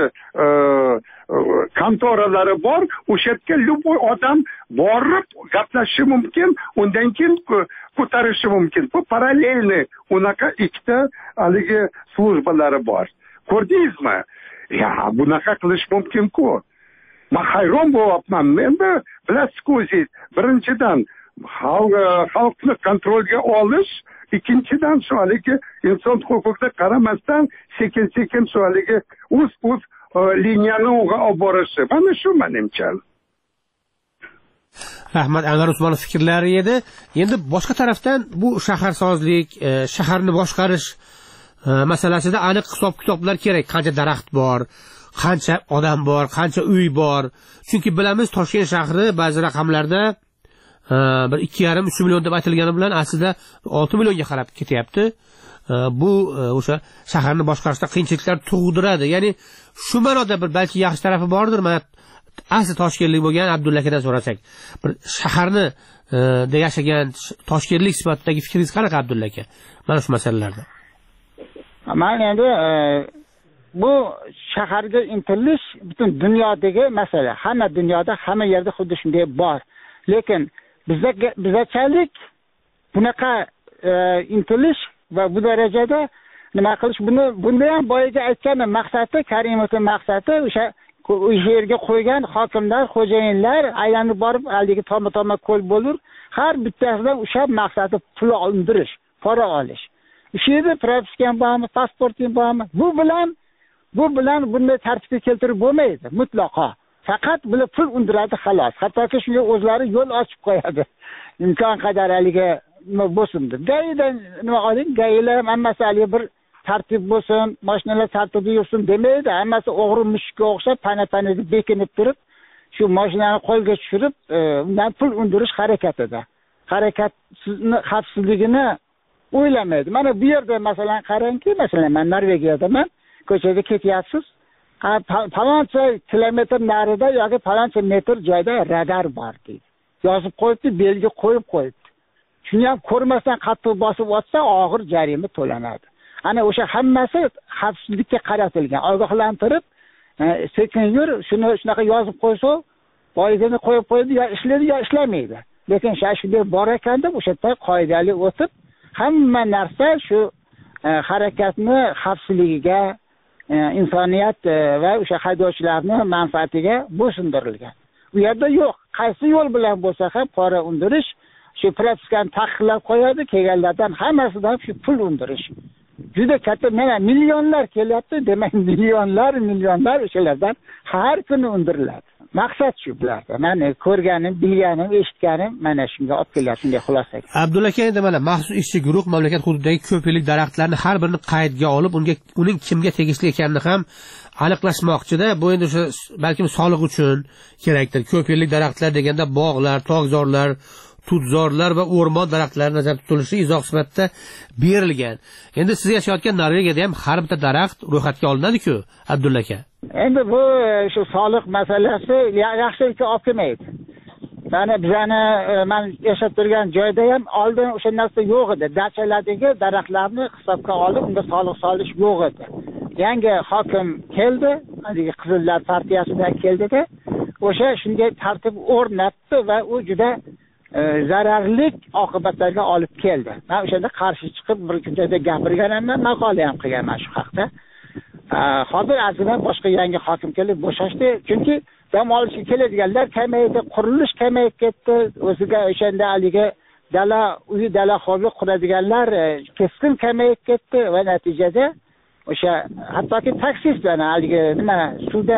[SPEAKER 18] kontoralari bor, o'sha yerga любой odam borib gaplashishi mumkin, undan keyin ko'tarishi mumkin. Bu parallelni unaqa ikkita haligi slujbalari bor. Ko'rdingizmi? Ya, bunaqa qilish mumkin-ku. Men hayron bo'lyapman. Endi bilasiz-ku, birinchidan xalqni kontrolga olish ikkinchidan shu haligi inson huquqiga qaramasdan sekin sekin shu haligi o'z o'z liniyani olib borishi mana shu menimcha.
[SPEAKER 10] Rahmat, Anvar Usmonov fikrlari edi. Endi boshqa tarafdan bu shaharsozlik, shaharni boshqarish masalasida aniq hisob-kitoblar kerak. Qancha daraxt bor, qancha odam bor, qancha uy bor. Chunki bilamiz, Toshkent shahri ba'zi raqamlarda bir ikki yarim uch million deb aytilgani bilan aslida olti millionga qarab ketyapti. Bu o'sha shaharni boshqarishda qiyinchiliklar tug'diradi. Ya'ni shu ma'noda bir balki yaxshi tarafi bordir. Mana asli toshkentlik bo'lgan Abdulla akadan so'rasak, bir shaharni da yashagan toshkentlik sifatidagi fikringiz qanaqa Abdulla aka? Mana shu masalalarda.
[SPEAKER 2] Men endi bu shaharga intilish butun dunyodagi masala. Hamma dunyoda, hamma yerda xuddi shunday bor. Lekin bizga bizachalik bunaqa intilish va bu darajada nima qilish, buni bunda ham boyaga aytganim maqsadi, Karimovning maqsadi o'sha u yerga qo'ygan hokimlar, xo'jayinlar aylanib borib, aldigi toma-toma ko'l bo'lur. Har bittasidan o'sha maqsadi pul undirish, pora olish. O'sha yerda propiskam bormi, pasporting bormi? Bu bilan bu bilan bunday tartibga keltirib bo'lmaydi mutlaqo. Faqat bular pul undiradi xolos. Hattoki shunga o'zlari yo'l ochib qo'yadi. Imkon qadar haliga nima bo'lsin deb. Gaydan nima oling, gaylar hammasi haliga bir tartib bo'lsin, mashinalar tartibli yursin demaydi. Hammasi o'g'ri mushukka o'xshab pana-pana deb bekinib turib, shu mashinani qo'lga tushirib, undan pul undirish harakatida. Harakatni xavfsizligini o'ylamaydi. Mana bu yerda masalan qarangki, masalan men Norvegiyadaman, ko'chada ketyapsiz. Faloncha kilometr narida yoki faloncha metr joyda radar bor deydi. Yozib qo'yibdi, belgi qo'yib qo'yibdi. Shuni ham ko'rmasdan qattiq bosib o'tsa, og'ir jarima to'lanadi. Ana o'sha hammasi xavfsizlikka qaratilgan. Ogohlantirib, sekin yur, shuni shunaqa yozib qo'ysa, boyigini qo'yib qo'ydi, yo ishlaydi, yo ishlamaydi. Lekin shunday bor ekan deb o'sha yerda qoidali o'tib, hamma narsa shu harakatni xavfsizligiga, insoniyat va o'sha haydovchilarning manfaatiga bo'ysundirilgan. U yerda yo'q. Qaysi yo'l bilan bo'lsa ham pora undirish, shu propiskani taqiqlab qo'yadi, kelganlardan hammasidan shu pul undirish. Juda katta, mana millionlar kelyapti, demak millionlar, millionlar o'shalardan har kuni undiriladi. Maqsad shu bularda. Meni ko'rganim, bilganim, eshitganim mana shunga olib kelyapti, shunday xulosa.
[SPEAKER 10] Abdulla aka, endi mana maxsus ishchi guruh mamlakat hududidagi ko'p yillik daraxtlarni har birini qaydga olib, unga uning kimga tegishli ekanini ham aniqlashmoqchida. Bu endi o'sha balkim soliq uchun kerakdir. Ko'p yillik daraxtlar deganda bog'lar, tog'zorlar, tutzorlar va o'rmon daraxtlari nazarda tutilishi izoh sifatida berilgan. Endi siz yashayotgan Norvegiyada ham har bitta daraxt ro'yxatga olinadi-ku, Abdulla aka.
[SPEAKER 2] Endi bu shu soliq masalasi yaxshilikka olib kelmaydi. Mana bizani men yashab turgan joyda ham oldin o'sha narsa yo'q edi. Dachalardagi daraxtlarni hisobga olib, unda soliq solish yo'q edi. Yangi hokim keldi, hozirgi Qizillar partiyasidan keldida, o'sha shunday tartib o'rnatdi va u juda zararli oqibatlarga olib keldi. Men o'shanda qarshi chiqib bir kunda gapirganimda, maqola ham qilganman shu haqda. Hozir aslida boshqa yangi hokim kelib bo'shashdi, chunki dam olishga keladiganlar kamaydi, qurilish kamayib ketdi. O'ziga o'shanda haliga dala, uy dala hovli quradiganlar keskin kamayib ketdi va natijada o'sha hattoki taksistlar haliga nima suvda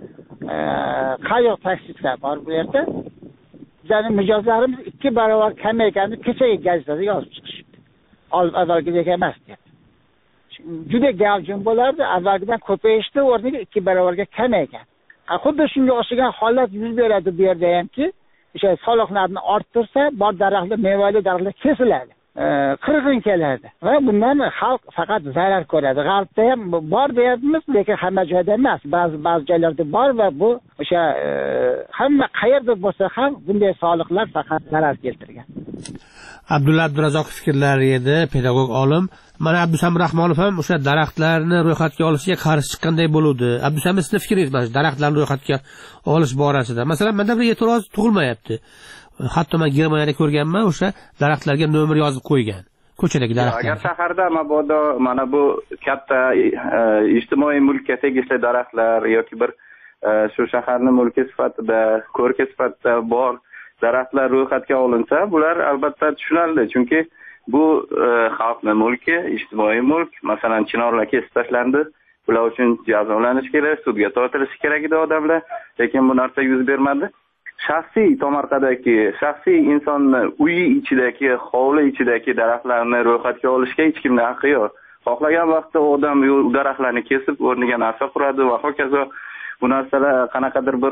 [SPEAKER 2] qayoq taksistlar bor bu yerda. Bizning mijozlarimiz ikki barobar kamayganini kechagi gazetada yozib chiqishdi. Avvalgidek emas deb. Juda gavjum bo'lardi, avvalgidan ko'payishdi, o'rniga ikki barobarga kamaygan. Xuddi shunga o'xshagan holat yuz beradi bu yerda hamki, o'sha soliqlarni orttirsa, bor daraxtlar, mevali daraxtlar kesiladi. Qirg'in keladi va bundan xalq faqat zarar ko'radi. G'arbda ham bor deyapmiz, lekin hamma joyda emas. Ba'zi ba'zi joylarda bor va bu o'sha hamma qayerda bo'lsa ham bunday soliqlar faqat zarar keltirgan.
[SPEAKER 10] Abdulla Abdurazzoqov fikrlari edi, pedagog olim. Mana Abdusamir Rahmonov ham o'sha daraxtlarni ro'yxatga olishga qarshi chiqqanday bo'ldi. Abdusamir, sizning fikringiz mana daraxtlarni ro'yxatga olish borasida. Masalan, menda bir e'tiroz tug'ilmayapti. Hatto men Germaniyada ko'rganman, o'sha daraxtlarga nomer yozib qo'ygan. Ko'chadagi daraxtlar.
[SPEAKER 17] Agar shaharda mabodo mana bu katta ijtimoiy mulkka tegishli daraxtlar yoki bir shu shaharning mulki sifatida, ko'rki sifatida bor daraxtlar ro'yxatga olinsa, bular albatta tushunarli, chunki bu xalqning mulki, ijtimoiy mulk. Masalan, chinorlar kesib tashlandi. Bular uchun jazolanish kerak, sudga tortilishi kerak edi odamlar, lekin bu narsa yuz bermadi. Shaxsiy tomorqadagi, shaxsiy insonni uyi ichidagi, hovli ichidagi daraxtlarni ro'yxatga olishga hech kimning haqqi yo'q. Xohlagan vaqtda odam daraxtlarni kesib, o'rniga narsa quradi va hokazo. Bu narsalar qanaqadir bir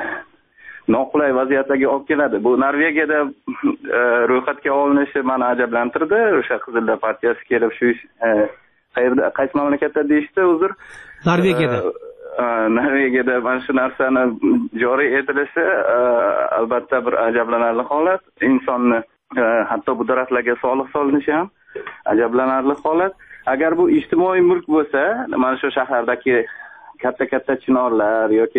[SPEAKER 17] noqulay vaziyatlarga olib keladi. Bu Norvegiyada ro'yxatga olinishi meni ajablantirdi. O'sha Qizillar partiyasi kelib shu qayerda, qaysi mamlakatda deyishdi, uzr.
[SPEAKER 10] Norvegiyada.
[SPEAKER 17] Norvegiyada mana shu narsani joriy etilishi albatta bir ajablanarli holat. Insonni hatto bu daraxtlarga soliq solinishi ham ajablanarli holat. Agar bu ijtimoiy mulk bo'lsa, mana shu shahardagi katta-katta chinorlar yoki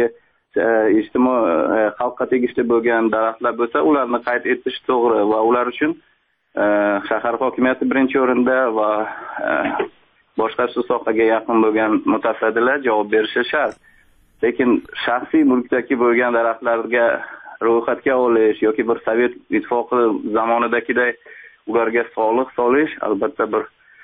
[SPEAKER 17] ijtimoiy xalqqa tegishli bo'lgan daraxtlar bo'lsa, ularni qayd etish to'g'ri va ular uchun shahar hokimiyati birinchi o'rinda va boshqa shu sohaga yaqin bo'lgan mutasaddilar javob berishi shart. Lekin shaxsiy mulkdagi bo'lgan daraxtlarga ro'yxatga olish yoki bir Sovet ittifoqi zamonidagiday ularga soliq solish albatta bir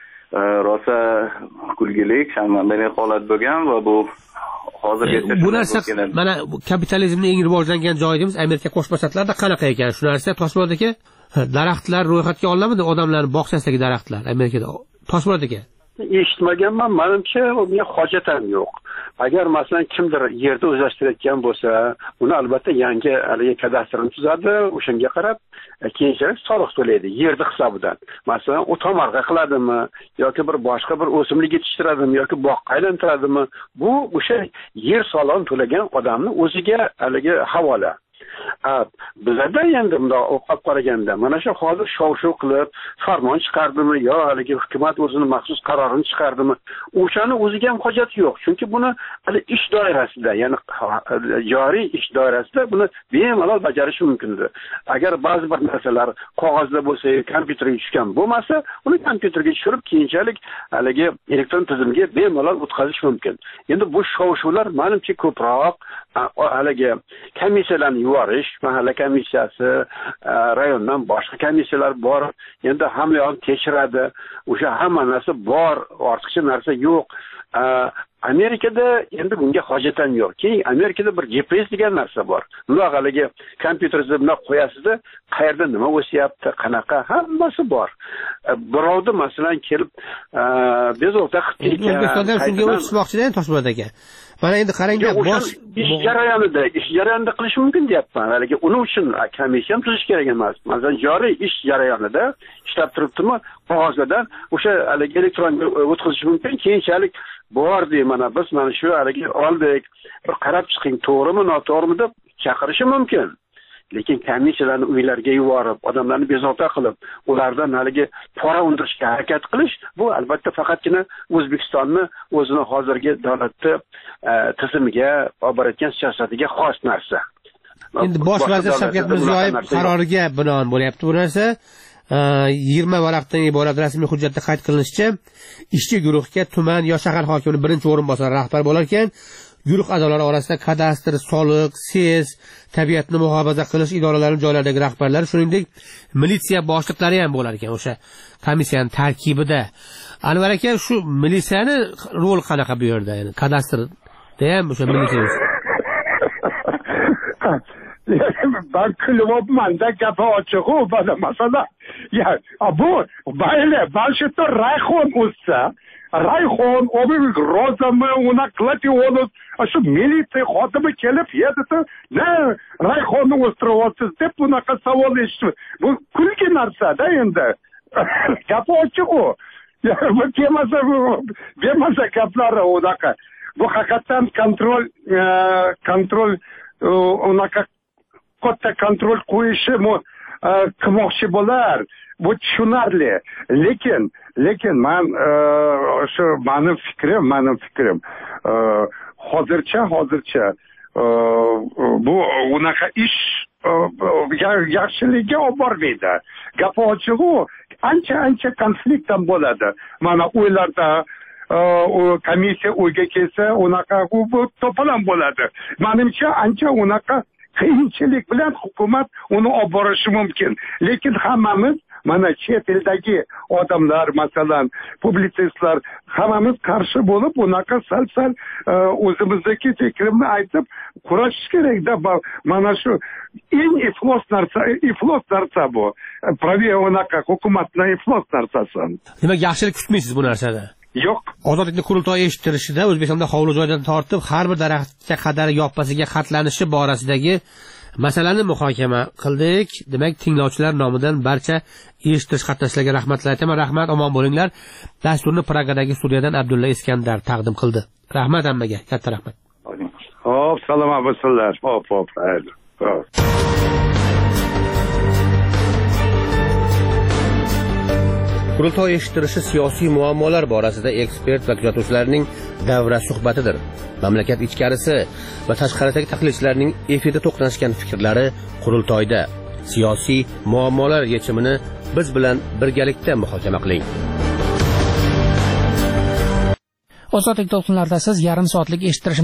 [SPEAKER 17] rosa kulgilik, sharmandali holat bo'lgan va bu hozirgacha
[SPEAKER 10] bu narsa mana kapitalizmning eng rivojlangan joyimiz Amerika Qo'shma Shtatlarida qanaqa ekan? Shu narsa Toshmurod aka, daraxtlar ro'yxatga olinadi, odamlarning bog'chasidagi daraxtlar Amerikada. Toshmurod aka,
[SPEAKER 18] eshitmaganman, menimcha unga hojat ham yo'q. Agar masalan kimdir yerda o'zlashtirayotgan bo'lsa, uni albatta yangi haligi kadastrini tuzadi, o'shanga qarab keyinchalik soliq to'laydi yerda hisobidan. Masalan, u tomorqa qiladimi yoki bir boshqa bir o'simlik yetishtiradimi yoki bog'qa aylantiradimi, bu o'sha yer solig'ini to'lagan odamning o'ziga haligi havola. Bizlarda endi bundoq o'qib qaraganda mana shu hozir shov-shuv qilib farmon chiqardimi yo haligi hukumat o'zini maxsus qarorini chiqardimi, o'shani o'ziga ham hojat yo'q. Chunki buni hali ish doirasida, ya'ni joriy ish doirasida buni bemalol bajarish mumkindir. Agar ba'zi bir narsalar qog'ozda bo'lsa, kompyuterga tushgan bo'lmasa, uni kompyuterga tushirib keyinchalik haligi elektron tizimga bemalol o'tkazish mumkin. Endi bu shov-shuvlar menimcha ko'proq haligi komissiyalarni yuvorish, mahalla komissiyasi, rayondan boshqa komissiyalar bor. Endi hamma yo'q tekshiradi. O'sha hamma narsa bor, ortiqcha narsa yo'q. Amerikada endi bunga hojat ham yo'q. Keyin Amerikada bir G P S degan narsa bor. Bundoq haligi kompyuteringizga bundoq qo'yasizda, qayerda nima o'syapti, qanaqa, hammasi bor. Birovni masalan kelib bezovta qilib
[SPEAKER 10] O'zbekistonda shunga o'tishmoqchilar Toshmurod aka. Mana endi qarangda, bosh
[SPEAKER 18] ish jarayonida, ish jarayonida qilish mumkin deyapman. Haligi uning uchun komissiya ham tuzish kerak emas. Masalan, joriy ish jarayonida ishlab turibdimi, qog'ozlardan o'sha haligi elektronga o'tkazish mumkin. Keyinchalik bor deb mana biz mana shu haligi oldik, bir qarab chiqing, to'g'rimi, noto'g'rimi deb chaqirishi mumkin. Lekin komissiyalarni uylarga yuborib, odamlarni bezovta qilib, ulardan haligi pora undirishga harakat qilish, bu albatta faqatgina O'zbekistonni o'zini hozirgi davlatni tizimiga olib borayotgan siyosatiga xos narsa.
[SPEAKER 10] Endi bosh vazir Shavkat Mirziyoyev qaroriga binoan bo'lyapti bu narsa. yigirma varaqdan iborat rasmiy hujjatda qayd qilinishicha, ishchi guruhga tuman yo shahar hokimining birinchi o'rinbosari rahbar bo'lar ekan, guruh a'zolari orasida kadastr, soliq, S E S, tabiatni muhofaza qilish idoralarining joylaridagi rahbarlar, shuningdek militsiya boshliqlari ham bo'lar ekan o'sha komissiyaning tarkibida. Anvar aka, shu militsiyani rol qanaqa bu yerda? Ya'ni kadastrda ham o'sha militsiya.
[SPEAKER 18] Ben kulübümde kapı açığı bana masada. Ya bu böyle başta Rayhon olsa, Rayhon o bir rozamı ona klati onu şu militsiya xodimi kelib yedi ne Rayhonni o'stiryapsiz deb bunaqa savol eshitdim. Bu kulgi narsa-da endi. Gapi ochiq u. Bu kelmasa bu bermasa gaplari unaqa. Bu haqiqatan kontrol kontrol unaqa katta kontrol qo'yishi qilmoqchi bo'lar. Bu tushunarli. Lekin lekin men shu mening fikrim, mening fikrim hozircha hozircha bu unaqa ish yaxshiligiga olib bormaydi. Gap ochig'i ancha ancha konflikt ham bo'ladi. Mana uylarda komissiya uyga kelsa unaqa bu to'polon bo'ladi. Menimcha ancha unaqa qiyinchilik bilan hukumat uni olib borishi mumkin. Lekin hammamiz mana chet eldagi odamlar, masalan publitsistlar hammamiz qarshi bo'lib unaqa sal sal o'zimizdagi fikrimni aytib kurashish kerakda. Mana shu eng iflos narsa, iflos narsa bu. Praviya unaqa hukumatning iflos narsasi.
[SPEAKER 10] Demak, yaxshilik kutmaysiz bu narsada?
[SPEAKER 18] Yo'q.
[SPEAKER 10] Ozodlikni qurultoyi eshittirishida O'zbekistonda hovli joydan tortib har bir daraxtga qadar yoppasiga xatlanishi borasidagi masalani muhokama qildik. Demak, tinglovchilar nomidan barcha eshittirish qatnashchilarga rahmatlar aytaman. Rahmat, omon bo'linglar. Dasturni Pragadagi studiyadan Abdulla Iskandar taqdim qildi. Rahmat hammaga, katta rahmat.
[SPEAKER 18] Xo'p, salomat bo'lsinlar. Xo'p, xo'p, mayli. Xo'p.
[SPEAKER 10] Qurultoy eshittirishi siyosiy muammolar borasida ekspert va kuzatuvchilarning davra suhbatidir. Mamlakat ichkarisi va tashqaridagi tahlilchilarning efirda to'qnashgan fikrlari qurultoyda. Siyosiy muammolar yechimini biz bilan birgalikda muhokama qiling.
[SPEAKER 1] Ozodlik to'lqinlarida siz yarim soatlik eshittirish